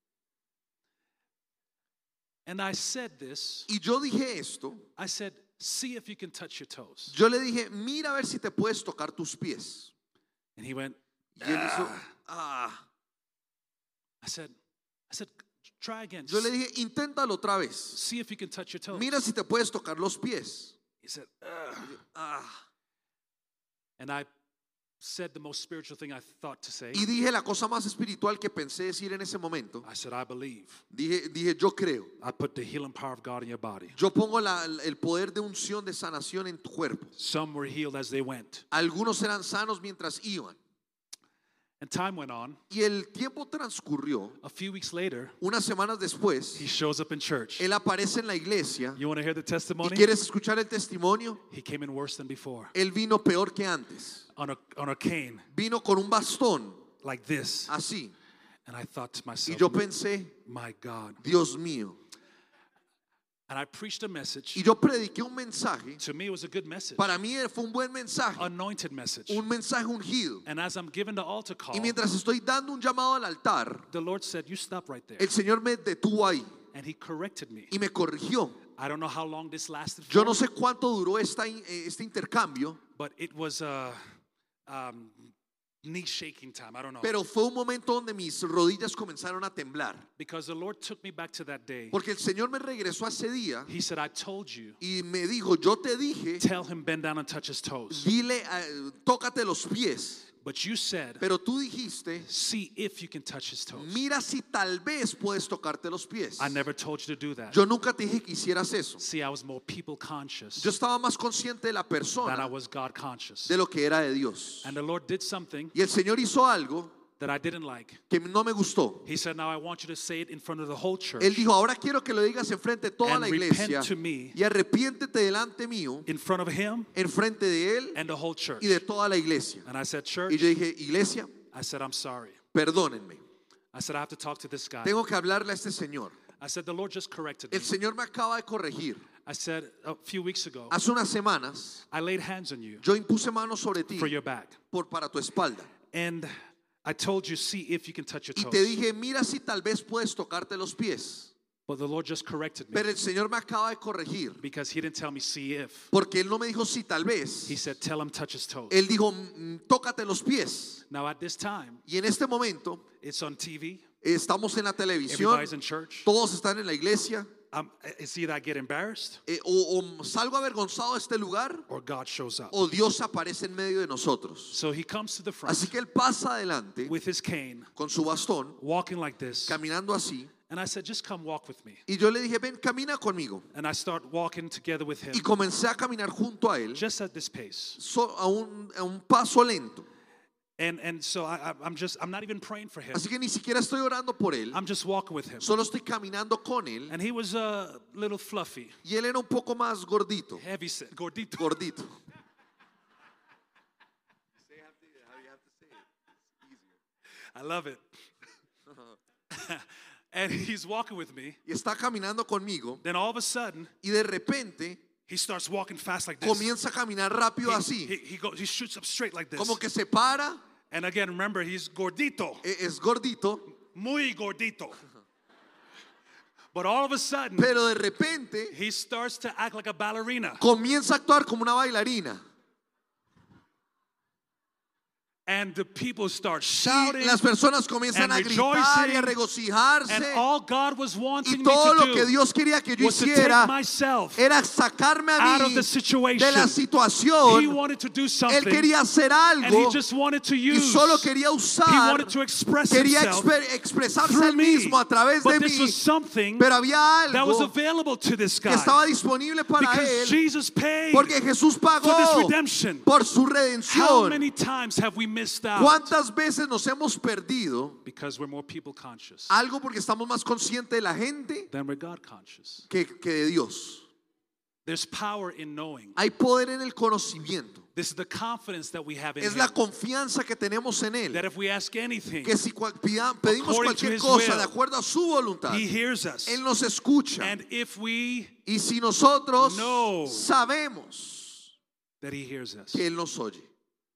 And I said this. Y yo dije esto. I said, see if you can touch your toes. Yo le dije, mira a ver si te puedes tocar tus pies. And he went, Y él hizo, ah. I said, I said, try again. Yo le dije, inténtalo otra vez. See if you can touch your toes. Mira si te puedes tocar los pies. He said, ugh. Ah. And I said the most spiritual thing I thought to say. Y dije la cosa más espiritual que pensé decir en ese momento. I said, I believe. Dije, dije yo creo. I put the healing power of God in your body. Yo pongo la- el poder de unción de sanación en tu cuerpo. Some were healed as they went. Algunos eran sanos mientras iban. And time went on. Y el tiempo transcurrió. A few weeks later, Unas semanas después, he shows up in church. él aparece en la iglesia. You want to hear the ¿Y testimony? quieres escuchar el testimonio? He came in worse than before. Él vino peor que antes. On a, on a cane, Vino con un bastón, like this. así. And I thought to Y myself, yo pensé, my God. Dios mío. And I preached a message. Y yo prediqué un mensaje. To me, it was a good message. Para mí fue un buen mensaje. Anointed message. Un mensaje ungido. And as I'm giving the altar call, Y mientras estoy dando un llamado al altar, the Lord said, you stop right there. el Señor me detuvo ahí And he corrected me. y me corrigió. I don't know how long this lasted for, Yo no sé cuánto duró esta, eh, este intercambio, but it was a um, knee shaking time. I don't know. pero fue un momento donde mis rodillas comenzaron a temblar. Because the Lord took me back to that day. Porque el Señor me regresó a ese día He said, I told you, y me dijo, yo te dije, tell him bend down and touch his toes. dile, eh, tócate los pies. But you said, Pero tú dijiste, see if you can touch his toes. mira si tal vez puedes tocarte los pies. I never told you to do that. Yo nunca te dije que hicieras eso. See, I was more people conscious Yo estaba más consciente de la than I persona, was God conscious. de lo que era de Dios. And the Lord did something Y el Señor hizo algo that I didn't like. que no me gustó. He said, now I want you to say it in front of the whole church, Él dijo, ahora quiero que lo digas enfrente de toda And la iglesia repent to me. y arrepiéntete delante mío, in front of him enfrente de él and the whole church. y de toda la iglesia. And I said, Y church, yo dije, iglesia, I said, I'm sorry. perdónenme. I said, I have to talk to this guy. Tengo que hablarle a este señor. I said, the Lord just corrected me. El Señor me acaba de corregir. I said, a few weeks ago, Hace unas semanas I laid hands on you yo impuse manos sobre ti for your back. por, para tu espalda. And I told you, see if you can touch your Y toes. te dije, mira si tal vez puedes tocarte los pies. But the Lord just corrected me Pero el Señor me acaba de corregir. because he didn't tell me see if. Porque Él no me dijo si tal vez. He said, tell him touch his toes. Él dijo, "Mm, tócate los pies." Now at this time, Y en este momento it's on T V. estamos en la televisión. Everybody's in church. Todos están en la iglesia. Um, it's either I get embarrassed eh, o, o salgo avergonzado de este lugar or God shows up. o Dios aparece en medio de nosotros. So he comes to the front Así que Él pasa adelante with his cane, con su bastón, walking like this. caminando así. And I said, just come walk with me. Y yo le dije, ven, camina conmigo. And I start walking together with him, Y comencé a caminar junto a Él just at this pace. so- a, un, a un paso lento. And and so I, I- I'm just, I'm not even praying for him. Así que ni siquiera estoy orando por Él. I'm just walking with him. Solo estoy caminando con Él. And he was a little fluffy, Y Él era un poco más gordito. heavy set, gordito. Gordito. I love it. And he's walking with me. Y está caminando conmigo. Then all of a sudden, Y de repente he starts walking fast like this. comienza a caminar rápido He, así. he, he goes, he shoots up straight like this. Como que se para. And again, remember, he's gordito, e- Es gordito. muy gordito. But all of a sudden, Pero de repente he starts to act like a ballerina. comienza a actuar como una bailarina. And the people start Y shouting. las personas comienzan and a gritar y a rejoicing, regocijarse. And all God was Y wanting me todo to lo que do Dios quería que yo was to take hiciera myself era sacarme a out of mí the de situation. la He situación. wanted to do Él something, quería hacer and he algo just wanted to y use. solo quería He usar, wanted to express quería himself exper- expresarse through él me. mismo a través But de this mí. was something Pero había that was algo available to this que guy estaba disponible para because él Jesus paid porque Jesús for this pagó redemption. por su How redención. many times have we missed out ¿Cuántas veces nos hemos perdido because we're more people conscious algo porque estamos más conscientes de la gente than we're God conscious? que, que de Dios? There's power in knowing. Hay poder en el conocimiento. This is the confidence that we have in Es Him. la confianza que tenemos en That Él. if we ask anything, Que si cua- pida- pedimos according to cualquier His cosa will, de acuerdo a su voluntad, He hears us. Él nos escucha. And if we, Y si nosotros No. sabemos that He hears us. que Él nos oye.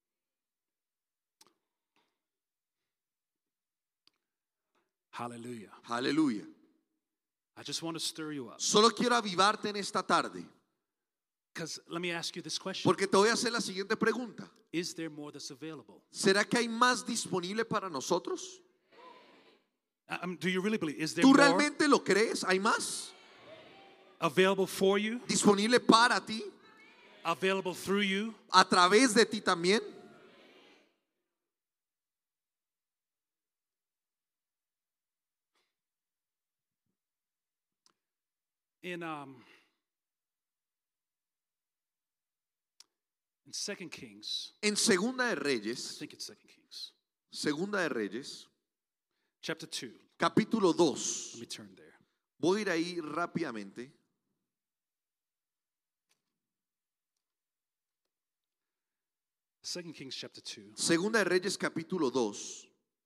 Hallelujah. Aleluya. I just want to stir you up. Solo quiero avivarte en esta tarde. Because let me ask you this question. Porque te voy a hacer la siguiente pregunta. Is there more that's available? ¿Será que hay más disponible para nosotros? Um, do you really believe? Is there ¿Tú more realmente lo crees? ¿Hay más available for you? disponible para ti? Available through you? ¿A través de ti también? In um in Second Kings, En Segunda de I Reyes, think it's Second Kings. Segunda de Reyes, chapter two. capítulo Let dos. me turn there. Voy a ir ahí rápidamente. Second Kings chapter two. Segunda de Reyes, capítulo dos.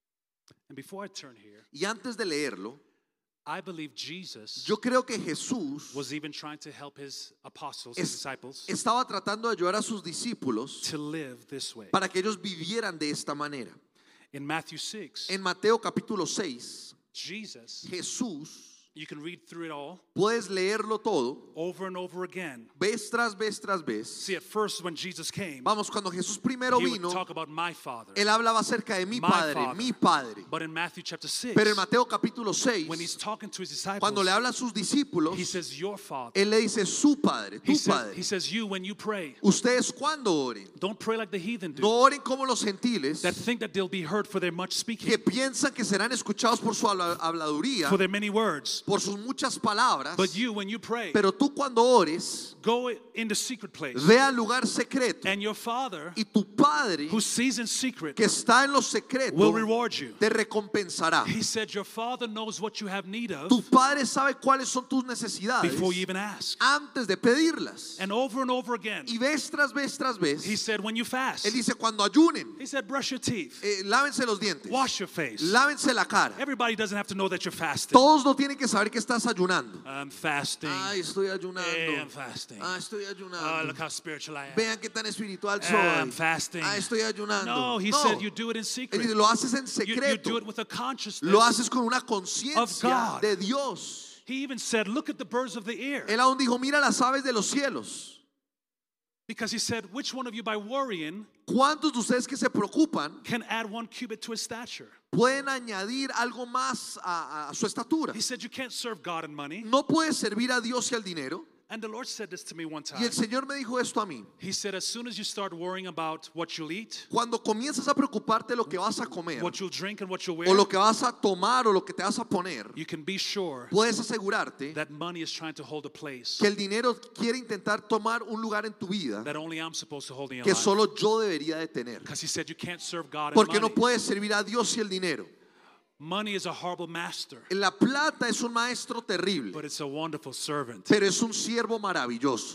And before I turn here, Y antes de leerlo, I believe Jesus yo creo que Jesús was even trying to help his apostles, his es- disciples, estaba tratando de ayudar a sus discípulos to live this way. para que ellos vivieran de esta manera. In Matthew six, En Mateo capítulo seis, Jesus, Jesús, you can read through it all puedes leerlo todo, over and over again. vez tras vez tras vez. See, at first when Jesus came, Vamos, cuando Jesús primero he would vino, talk about my Father. él hablaba acerca de mi My padre, Father. mi padre. But in Matthew chapter six, Pero en Mateo capítulo seis, when he's talking to his disciples, cuando le habla a sus discípulos, he says, your Father. él le dice su padre, tu He says, padre. he says, you, when you pray, Ustedes cuando oren, don't pray like the heathen do, no oren como los gentiles, that think that they'll be heard for their much que speaking, piensan que serán escuchados por su habla- habladuría, for their many words. por sus muchas palabras. But you, when you pray, Pero tú cuando ores, go in the secret place, ve al lugar secreto and your Father, y tu Padre who sees in secret, que está en lo secreto will reward you. te recompensará. He said, your Father knows what you have need of Tu Padre sabe cuáles son tus necesidades before you even ask. antes de pedirlas. And over and over again, Y vez tras vez tras vez, he said, when you fast, Él dice cuando ayunen, he said, brush your teeth, eh, lávense los dientes, wash your face. lávense la cara. Everybody doesn't have to know that you're fasting. Todos no tienen que saber que estás ayunando. I'm fasting. Ay, estoy Hey, ayunando. I'm fasting. Ah, estoy Oh, ayunando. look how spiritual I am. Vean qué tan espiritual Ah, soy. I'm fasting. Ah, estoy ayunando. No, he No. said you do it in Él secret. dice, lo haces en You, you do secreto. it with a consciousness. Lo haces con una Of conciencia God. de Dios. He even said, look at the birds of the air. Él aún dijo, mira las aves de los cielos. Because he said, which one of you by worrying ¿Cuántos de ustedes que se preocupan can add one cubit to his stature? pueden añadir algo más a, a su estatura? He said, you can't serve God and money. No puedes servir a Dios y al dinero. And the Lord said this to me one Y time. el Señor me dijo esto a mí. He said, as soon as you start worrying about what you'll eat, Cuando comienzas a preocuparte lo que vas a comer, what you'll drink, and what you'll o wear, lo que vas a tomar, o lo que te vas a poner, you can be sure puedes asegurarte that money is trying to hold a place que el dinero quiere intentar tomar un lugar en tu vida that only I'm supposed to hold in your que life. solo yo debería de tener. Because he said you can't serve God and Porque no money. puedes servir a Dios y el dinero. Money is a horrible master, La plata es un maestro terrible, but it's a wonderful servant. pero es un siervo maravilloso.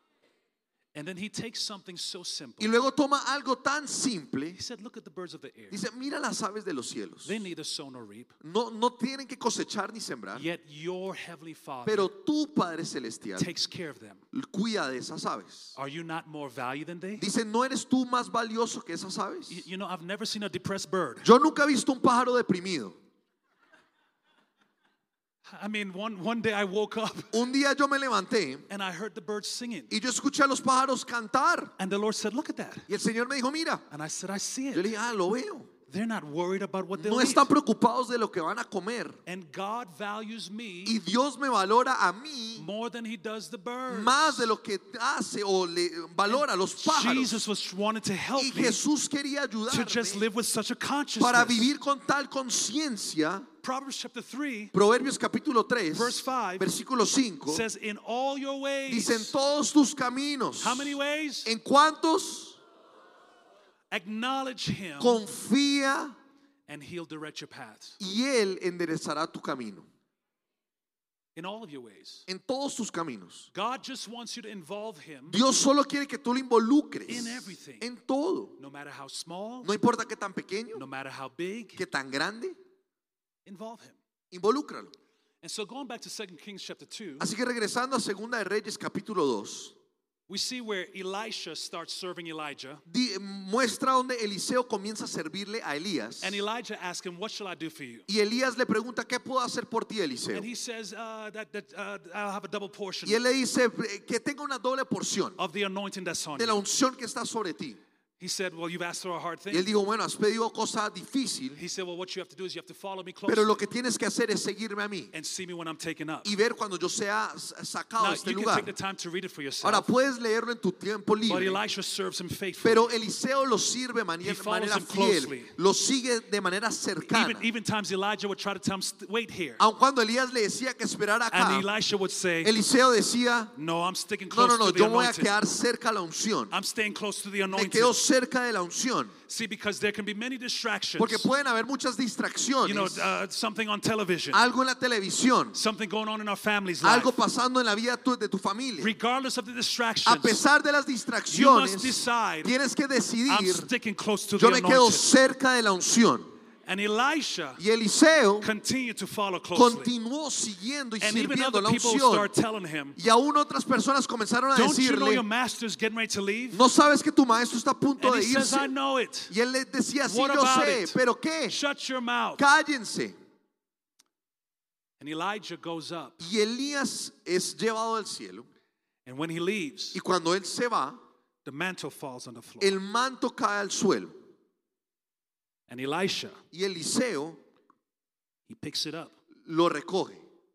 And then he takes something so simple. Y luego toma algo tan simple. He said, look at the birds of the air. Dice, mira las aves de los cielos. They neither sow nor reap, No, no tienen que cosechar ni sembrar, yet your heavenly Father pero tu Padre Celestial takes care of them. cuida de esas aves. Are you not more value than they? Dice, ¿no eres tú más valioso que esas aves? You, you know, I've never seen a depressed bird. Yo nunca he visto un pájaro deprimido. I mean, one, one day I woke up Un día yo me levanté and I heard the birds singing. y yo escuché a los pájaros cantar. And the Lord said, look at that. Y el Señor me dijo, mira. And I said, I see Yo it. le dije, ah, lo veo. They're not worried about what they'll No eat. están preocupados de lo que van a comer. And God values me Y Dios me valora a mí more than he does the birds. más de lo que hace o le valora a los pájaros. Jesus was wanted to help Y me Jesús quería to just ayudarme live with such a para consciousness. vivir con tal conciencia. Proverbs chapter three Proverbios capítulo tres, Verse five versículo cinco, says, in all your ways. dice en todos tus caminos. How many ways? ¿En cuántos? Acknowledge him Confía and he'll direct your paths. y Él enderezará tu camino. In all of your ways. En todos tus caminos. God just wants you to involve him Dios solo quiere que tú lo involucres in everything. en todo. No matter how small, No importa qué tan pequeño, no matter how big, qué tan grande, involve him. involúcralo. And so going back to Second Kings chapter two, Así que regresando a Segunda de Reyes capítulo dos, we see where Elisha starts serving Elijah. di- muestra donde Eliseo comienza a servirle a Elías. And Elijah asks him, what shall I do for you? Y Elías le pregunta, ¿qué puedo hacer por ti, Eliseo? And he says, uh, that, that uh, I'll have a double portion Y él le dice, que tenga una doble porción of the anointing that's on de la you. unción que está sobre ti. He said, well, you've asked for a hard Y él thing. dijo, bueno, has pedido cosa difícil, He said, well, what you have to do is you have to follow me pero lo closely que tienes que hacer es seguirme a mí and see me when I'm taken up. y ver cuando yo sea sacado Now, de este you can lugar. take the time to read it for Ahora yourself. puedes leerlo en tu tiempo But libre, Elisha serves him faithfully. pero Eliseo lo sirve de He manera, follows manera him fiel, closely. lo sigue de manera cercana. Even, even times Elijah would try to tell him, "St- wait here. Aun cuando Elías le decía que esperara acá, And Elisha would say, Eliseo decía, no, I'm sticking no, close no, no, to the yo voy a anointing. quedar cerca a la unción. I'm staying close to the Me anointing. quedo cerca de la unción. See, because there can be many distractions. Porque pueden haber muchas distracciones. You know, uh, something on television, Algo en la televisión. something going on in our family's life. Algo pasando en la vida tu- de tu familia. Regardless of the A distractions, pesar de las you must distracciones, decide, tienes que I'm decidir, sticking close to yo the me quedo anointed. cerca de la unción. And Elisha Y Eliseo continued to follow closely. continuó siguiendo y And even sirviendo other la people unción. start telling him, Y aún otras personas comenzaron a don't you know your decirle, master's getting ready to leave? ¿no sabes que tu maestro está a punto And de he says, I irse? know it. Y él les decía, sí, What yo about sé, it? pero ¿qué? Shut your mouth. Cállense. And Elijah goes up. Y Elías es llevado al cielo. And when he leaves, Y cuando él se va, the mantle falls on the floor. el manto cae al suelo. And Elisha, Y Eliseo he picks it up. lo recoge.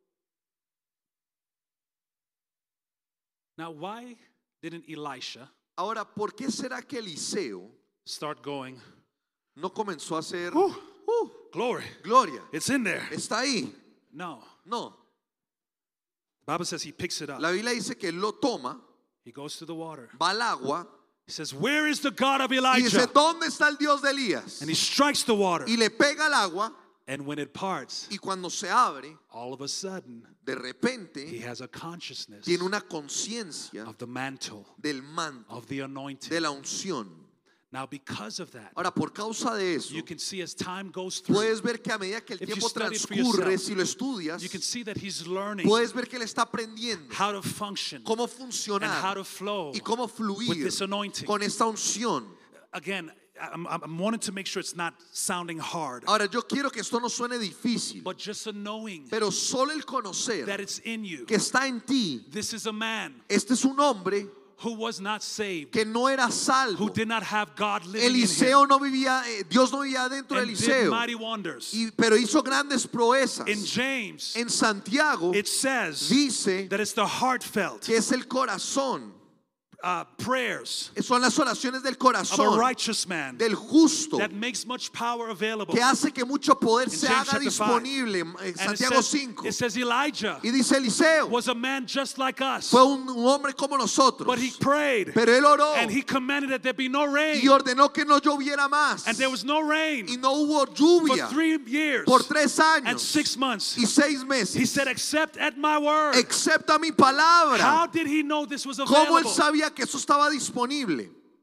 Now, why didn't Elisha Ahora, ¿por qué será que Eliseo start going, no comenzó a hacer Whew. "Uh, glory, gloria? it's in there? Está ahí. No. No. The Bible says he picks it up. La Biblia dice que él lo toma, He goes to the water. va al agua He says, where is the God of y dice, Elijah? ¿dónde está el Dios de Elías? And he strikes the water. Y le pega al agua And when it parts, y cuando se abre, all of a sudden, de he repente has a consciousness tiene una conciencia of the mantle, del manto, of the anointing. de la unción. Now, because of that, Ahora, por causa de eso, you can see as time goes through, puedes ver que a medida que el If you tiempo study for transcurre, yourself, si lo estudias, you can see that he's learning puedes ver que él está aprendiendo how to function cómo and how funcionar to flow y cómo with fluir this anointing. con esta unción. Again, I'm, I'm wanting to make sure it's not sounding hard, Ahora, yo quiero que esto no suene difícil, but just a knowing pero solo el conocer that it's in you. que está en ti. This is a man Este es un hombre who was not saved, que no era salvo. who did not have God living in him, Eliseo no vivía, eh, Dios no vivía dentro de and did Eliseo, mighty wonders. y, pero hizo grandes proezas. In James, En Santiago it says dice that it's the heartfelt que es el corazón, uh, prayers son las oraciones del of a corazón righteous man del justo that makes much power available. que hace que mucho poder In se James haga chapter five. disponible. En And it Santiago says, cinco. it says Elijah Y dice Eliseo was a man just like us, fue un, un hombre como nosotros, but he prayed pero él oró and he commanded that there be no rain, y ordenó que no lloviera más, and there was no rain y no hubo for lluvia three years por tres and años six months. y seis He meses, said, except at my word. excepto a mi How palabra. did he know this was ¿Cómo él available? sabía que eso estaba disponible?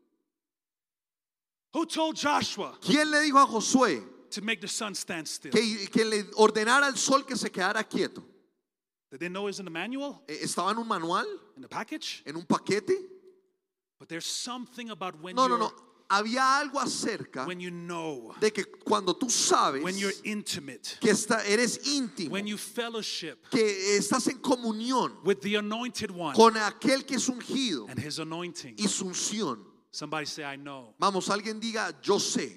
Who told Joshua ¿Quién le dijo a Josué to make the sun stand still? que, que le ordenara al sol que se quedara quieto? Did they know it was in the manual, Eh, ¿Estaba en un manual? in the package? ¿En un paquete? But there's something about when No, no, you're, no. Había algo acerca when you know, de que cuando tú sabes when you're intimate, que está, eres íntimo, when you fellowship que estás en comunión with the anointed one con aquel que es ungido and his anointing. y su unción. Somebody say, I know. Vamos, alguien diga, yo sé.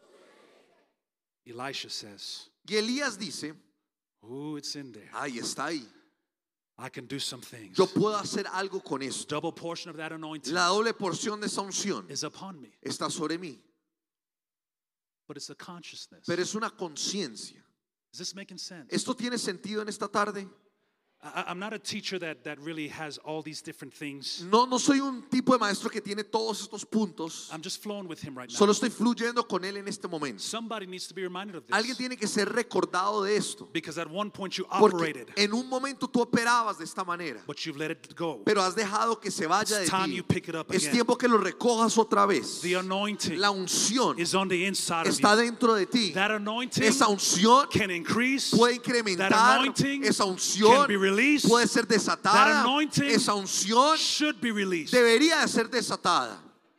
Elisha says, Y Elías dice, oh, it's in there. ahí está ahí. I can do some things. Yo puedo hacer algo con esto. Double portion of that anointing La doble porción de esa unción is upon me. está sobre mí. But it's a consciousness. Pero es una conciencia. Is this making sense? ¿Esto tiene sentido en esta tarde? I, I'm not a teacher that, that really has all these different things. No, no soy un tipo de maestro que tiene todos estos puntos. I'm just flowing with him right now. Solo estoy fluyendo con él en este momento. Somebody needs to be reminded of Alguien this. tiene que ser recordado de esto. Because at one point you Porque operated, en un momento tú operabas de esta manera, but you've let it go. pero has dejado que se vaya de It's time ti. you pick it up Es again. tiempo que lo recojas otra vez. The anointing La unción is on the inside of está you. dentro de ti. That anointing Esa unción can increase. puede That incrementar. anointing Esa can unción be released. puede ser That desatada. anointing Esa unción should be released. debería de ser desatada.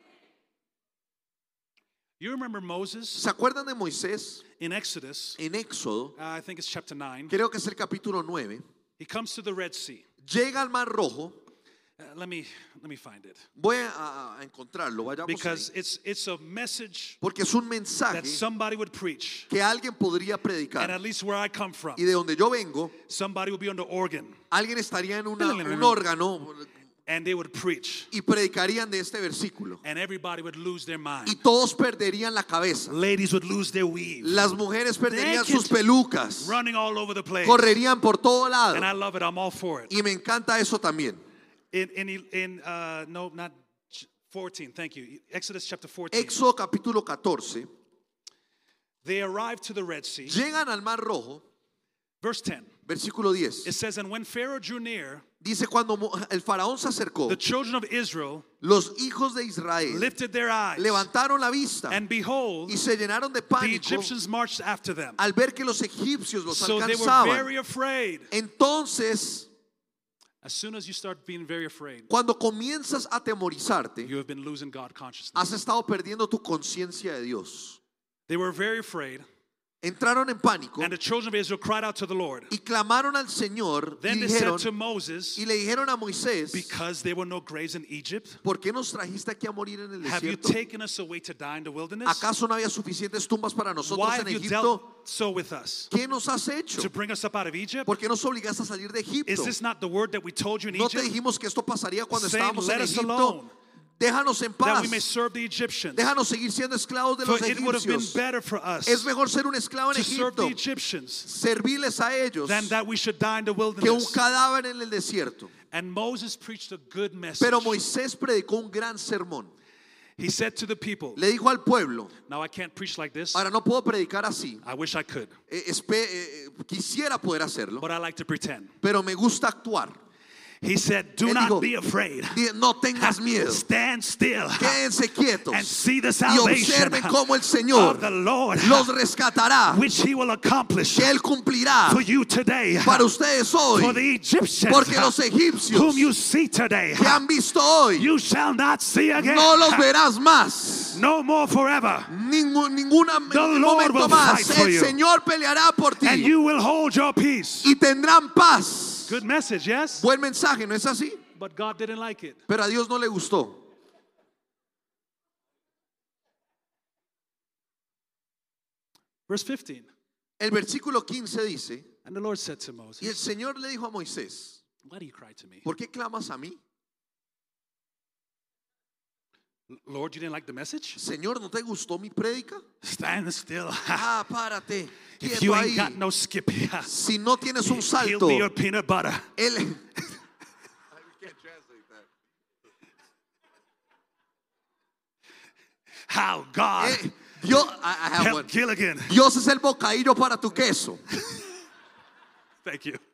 You remember Moses ¿Se acuerdan de Moisés in Exodus? en Éxodo? Uh, I think it's chapter nine. Creo que es el capítulo nueve. He comes to the Red Sea. Llega al Mar Rojo. Uh, let me let me find it Voy a, a encontrarlo. Vayamos because ahí. it's it's a message Porque es un that mensaje somebody would preach, que alguien podría and predicar. at least where I come from, Y de donde yo vengo, somebody would be on the organ alguien estaría en una- un órgano and they would preach, y predicarían de este versículo. and everybody would lose their mind. Y todos perderían la cabeza. Ladies would lose their weave, Las mujeres perderían Naked. sus pelucas. running all over the place. Correrían por todo lado. And I love it. I'm all for it. Y me encanta eso también. In in in uh, no, not fourteen, thank you. Exodus chapter fourteen. Éxodo capítulo catorce. They arrived to the Red Sea. Llegan al Mar Rojo. Verse ten. Versículo diez. It says, and when Pharaoh drew near, dice, cuando el faraón se acercó, the children of Israel los hijos de Israel lifted their eyes, levantaron la vista, and behold, y se llenaron de the pánico Egyptians marched after them. al ver que los egipcios los So they were alcanzaban. very afraid. Entonces, As soon as you start being very afraid, cuando comienzas a atemorizarte, you have been losing God consciousness. has estado perdiendo tu conciencia de Dios. They were very afraid, Entraron en pánico and the children of Israel cried out to the Lord. y clamaron al Señor y Then they said dijeron, to Moses, y le dijeron a Moisés, because there were no graves in Egypt, ¿por qué nos trajiste aquí a morir en el have you desierto? taken us away to die in the wilderness? ¿Acaso no había suficientes tumbas para nosotros Why en have you Egipto? dealt so with us? ¿Qué nos has hecho? To bring us up out of Egypt? ¿Por qué nos obligaste a salir de Is Egipto? this not the word that we told you in ¿No te Egypt? dijimos que esto pasaría cuando Saying, estábamos let en us Egipto? alone, Déjanos en that paz. we may serve the Egyptians. Déjanos seguir siendo esclavos de For los it would have been egipcios. better for us Es mejor ser un esclavo en to serve the Egipto, Egyptians servirles a ellos, than that we should die in the que un wilderness. cadáver en el desierto. And Moses preached a good message. Pero Moisés predicó un gran sermón. He said to the people, Le dijo al pueblo, now I can't preach like this. ahora no puedo predicar así. I wish I could, Eh, espe- eh, quisiera poder hacerlo, but I like to pretend. pero me gusta actuar. He said, do Él not dijo, be afraid. Di- No tengas miedo. Stand still Quédense quietos and see the y salvation observen cómo el Señor of the Lord, los rescatará, which he will accomplish que Él cumplirá for you today. para ustedes For hoy. the Egyptians Porque los whom egipcios you see today, que han visto hoy, you shall not see again. no los verás más. No more forever. Ningún, ninguna The ningún Lord momento will más. fight for El you. Señor peleará por And ti you will hold your peace. y tendrán paz. Good message, yes? Buen mensaje, ¿no es así? But God didn't like it. Pero a Dios no le gustó. Verse fifteen. El versículo quince dice, And the Lord said to y el Moses, Señor le dijo a Moisés, why do you cry to me? ¿por qué clamas a mí? Lord, you didn't like the message? Señor, ¿no te gustó mi prédica? Stand still. Ah, párate, If quieto you ahí. ain't got no skippy, Si no tienes un he'll salto, be your peanut butter. él... How God Eh, Dios, I, I have help one. Gilligan. Dios es el bocadillo para tu queso. Thank you.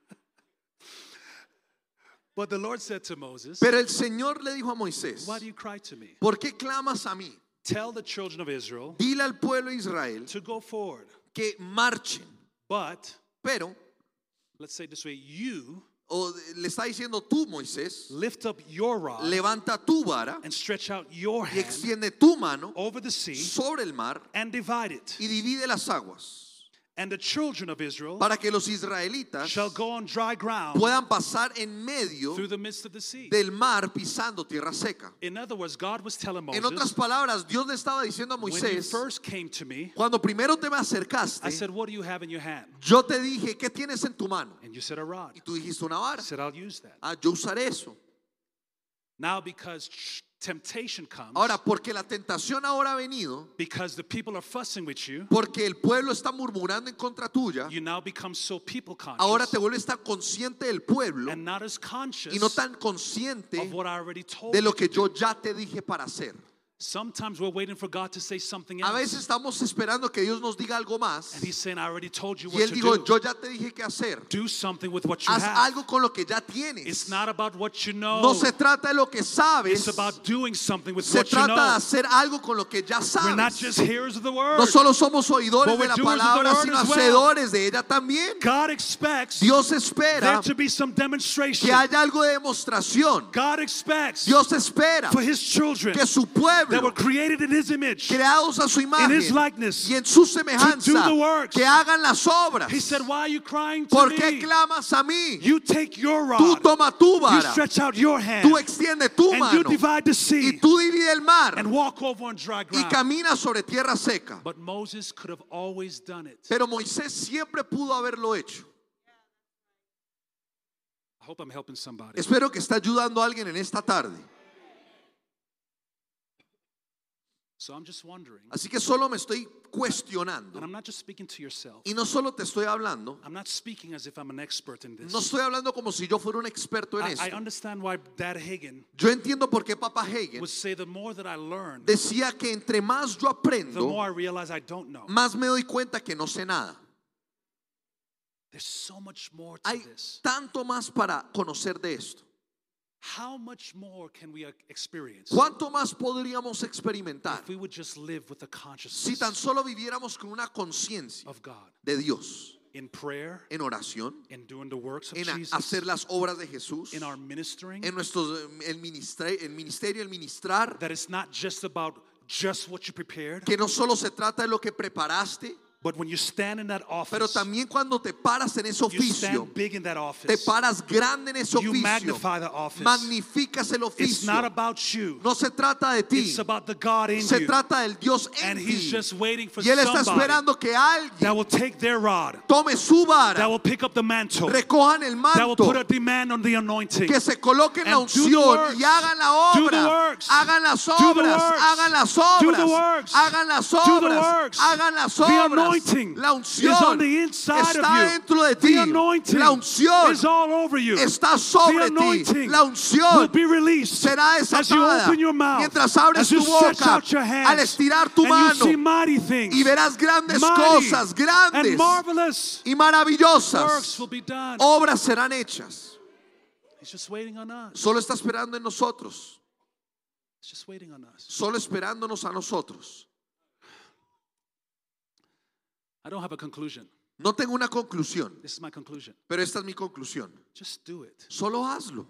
But the Lord said to Moses, Pero el Señor le dijo a Moisés, why do you cry to me? ¿por qué clamas a mí? Tell the children of Israel Dile al pueblo de Israel to go forward. que marchen. But, Pero, let's say it this way, you o le está diciendo tú, Moisés, lift up your rod levanta tu vara and stretch out your y hand extiende tu mano over the sea sobre el mar and divide it. y divide las aguas And the children of Israel para que los israelitas shall go on dry ground puedan pasar en medio through the midst of the sea. del mar pisando tierra seca. In other words, God was telling En otras Moses, palabras, Dios le estaba diciendo a when you Moisés, first came to me, cuando primero te me I acercaste, said, what do you have in your hand? yo te dije, ¿qué tienes en tu mano? And you said, a rod. Y tú dijiste una I vara. said, I'll use that. Ah, yo usaré eso. Now, because ch- temptation comes, Ahora, porque la tentación ahora ha venido, because the people are fussing with you, porque el pueblo está murmurando en contra tuya, you now become so people ahora conscious te vuelves tan consciente del pueblo and not as conscious y no tan consciente of what I already told de you lo to que yo do. ya te dije para hacer. Sometimes we're waiting for God to say something A else. veces estamos esperando que Dios nos diga algo más And he's saying, I already told you y what Él to dijo, do. yo ya te dije qué hacer. Do something with what you Haz have. algo con lo que ya tienes. It's not about what you know. No se trata de lo que sabes, It's about doing something with se what you trata de know. hacer algo con lo que ya We're not sabes. just hearers of the word. No solo somos oidores But de we're la doers of the palabra, word sino as well. hacedores de ella también. God expects Dios there espera to be some demonstration. que haya algo de demostración. God expects Dios espera for his children que su that were pueblo, created in his image, creados a su in his imagen likeness, y en su to do semejanza, the works. que hagan las obras. He said, why are you crying to ¿Por me? qué clamas a mí? You take your Tú rod, toma tu you vara, stretch out your hand, tú extiende tu and you mano divide the y sea tú divide el mar and walk over on dry y ground. camina sobre tierra seca. But Moses could have always done it. Pero Moisés siempre pudo haberlo hecho. I hope I'm helping somebody. Espero que está ayudando a alguien en esta tarde. So I'm just wondering, Así que solo me estoy and cuestionando. I'm not just speaking to yourself. Y no solo te estoy hablando, I'm not speaking as if I'm an expert in this. no estoy hablando como si yo fuera un experto en I, I esto. understand why Dad Hagen Yo entiendo por qué Papa Hagen would say the more that I learn, decía que entre más yo the aprendo, more I realize I don't know. más me doy cuenta que no sé nada. There's so much more to Hay this. tanto más para conocer de esto. How much more can we experience ¿Cuánto más podríamos experimentar if we would just live with the si consciousness tan solo viviéramos con una conciencia of God de Dios in prayer, en oración, in doing the works of en Jesus, hacer las obras de Jesús, in our ministering, en nuestros el ministerio, el ministerio, el ministrar, that it's not just about just what you prepared, que no solo se trata de lo que preparaste, but when you stand in that pero office, también cuando te paras en ese you oficio, stand big in that te office, paras grande en ese you oficio, magnify the office. magnificas el It's not oficio. about you, No se trata de ti, it's about the God in se you. trata del Dios en And he's ti. just waiting for Y Él está somebody esperando que that alguien will take their rod, tome su that vara, will pick up the mantle, recojan el that will put a manto, demand on the anointing. que se coloquen la And do the unción works. y hagan la Do the obra. works. Hagan las Do the obras, works. hagan las Do the obras, works. hagan las Do the obras, works. hagan las The obras. anointing La is on unción the inside está of you. dentro de ti. The anointing La unción is all over you. está The sobre ti. anointing La will unción be released será as you desatada open your mouth, mientras abres as you tu stretch boca, out your al hands, estirar tu and you see mano, mighty things, y verás grandes mighty cosas, and grandes marvelous y maravillosas. works will be done. Obras serán hechas. He's just waiting on us. Solo está esperando en nosotros. He's just waiting on us. Solo esperándonos a nosotros. I don't have a conclusion. No tengo una conclusión, This is my conclusion. pero esta es mi conclusión. Just do it. Solo hazlo.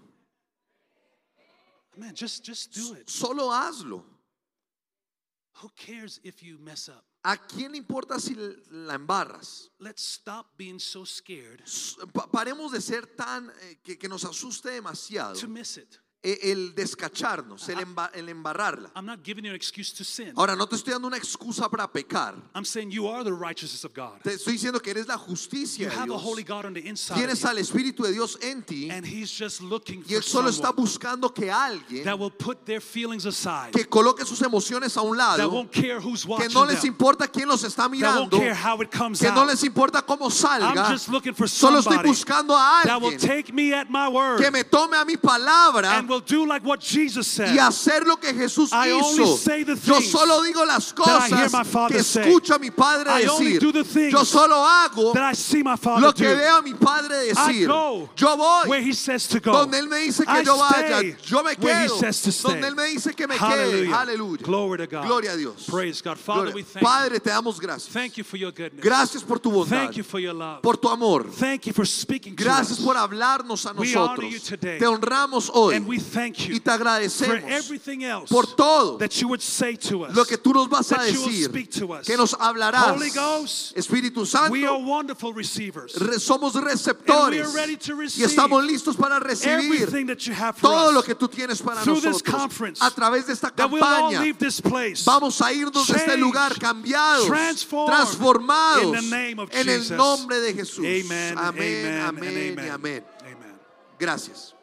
Man, just, just do it. Solo hazlo. Who cares if you mess up? ¿A quién le importa si la embarras? Let's stop being so scared Pa- Paremos de ser tan eh, que, que nos asuste demasiado to miss it. eh, el descacharnos, el, emba- el embarrarla. I'm not giving you an excuse to sin. Ahora, no te estoy dando una excusa para pecar. I'm saying you are the righteousness of God. Te estoy diciendo que eres la justicia You de have a Dios. holy God on the inside Tienes of al Espíritu de Dios en ti you, and He's just looking y for Él solo está someone buscando que alguien that will put their feelings aside, que coloque sus emociones a un that lado, won't care who's que watching no les them, importa quién los está that won't mirando, care how it comes que no out. les importa cómo I'm salga. just looking for Solo estoy somebody buscando a that will alguien take me at my word que me tome a mi palabra and will do like what Jesus said. y hacer lo que Jesús I only hizo. say the Yo things solo digo las that I hear cosas my Father que say. escucho a mi Padre I only decir. do the things Yo solo hago that I see my Father lo que do. veo a mi Padre I decir. go Yo voy where He says to go. donde Él me dice que I yo vaya. stay Yo me where He quedo says to stay. donde Él me dice que me quede. Hallelujah. Aleluya. Glory to God. Gloria a Dios. Praise God. Father, Gloria. we thank you. Padre, te damos gracias. Thank you for your goodness. Gracias por tu bondad, Thank you for your love. por tu amor. Thank you for speaking to Gracias us. por hablarnos a We honor you nosotros. today. Te honramos hoy And we thank y you te for agradecemos everything else por todo that you would say to us. lo que tú nos vas a that you will decir, speak to us. que nos hablarás. Holy Ghost, Espíritu we are Santo, wonderful receivers. re- somos And we receptores are ready to y receive estamos listos para recibir everything that you have for todo lo us. que tú tienes para Through this nosotros. conference, A través de esta That we'll all campaña leave this place vamos a irnos de este changed, lugar cambiados, transformed transformados in the name of en el Jesus. nombre de Jesús. Amen, Amén, amen, and amén y amen. amén. Amen. Gracias.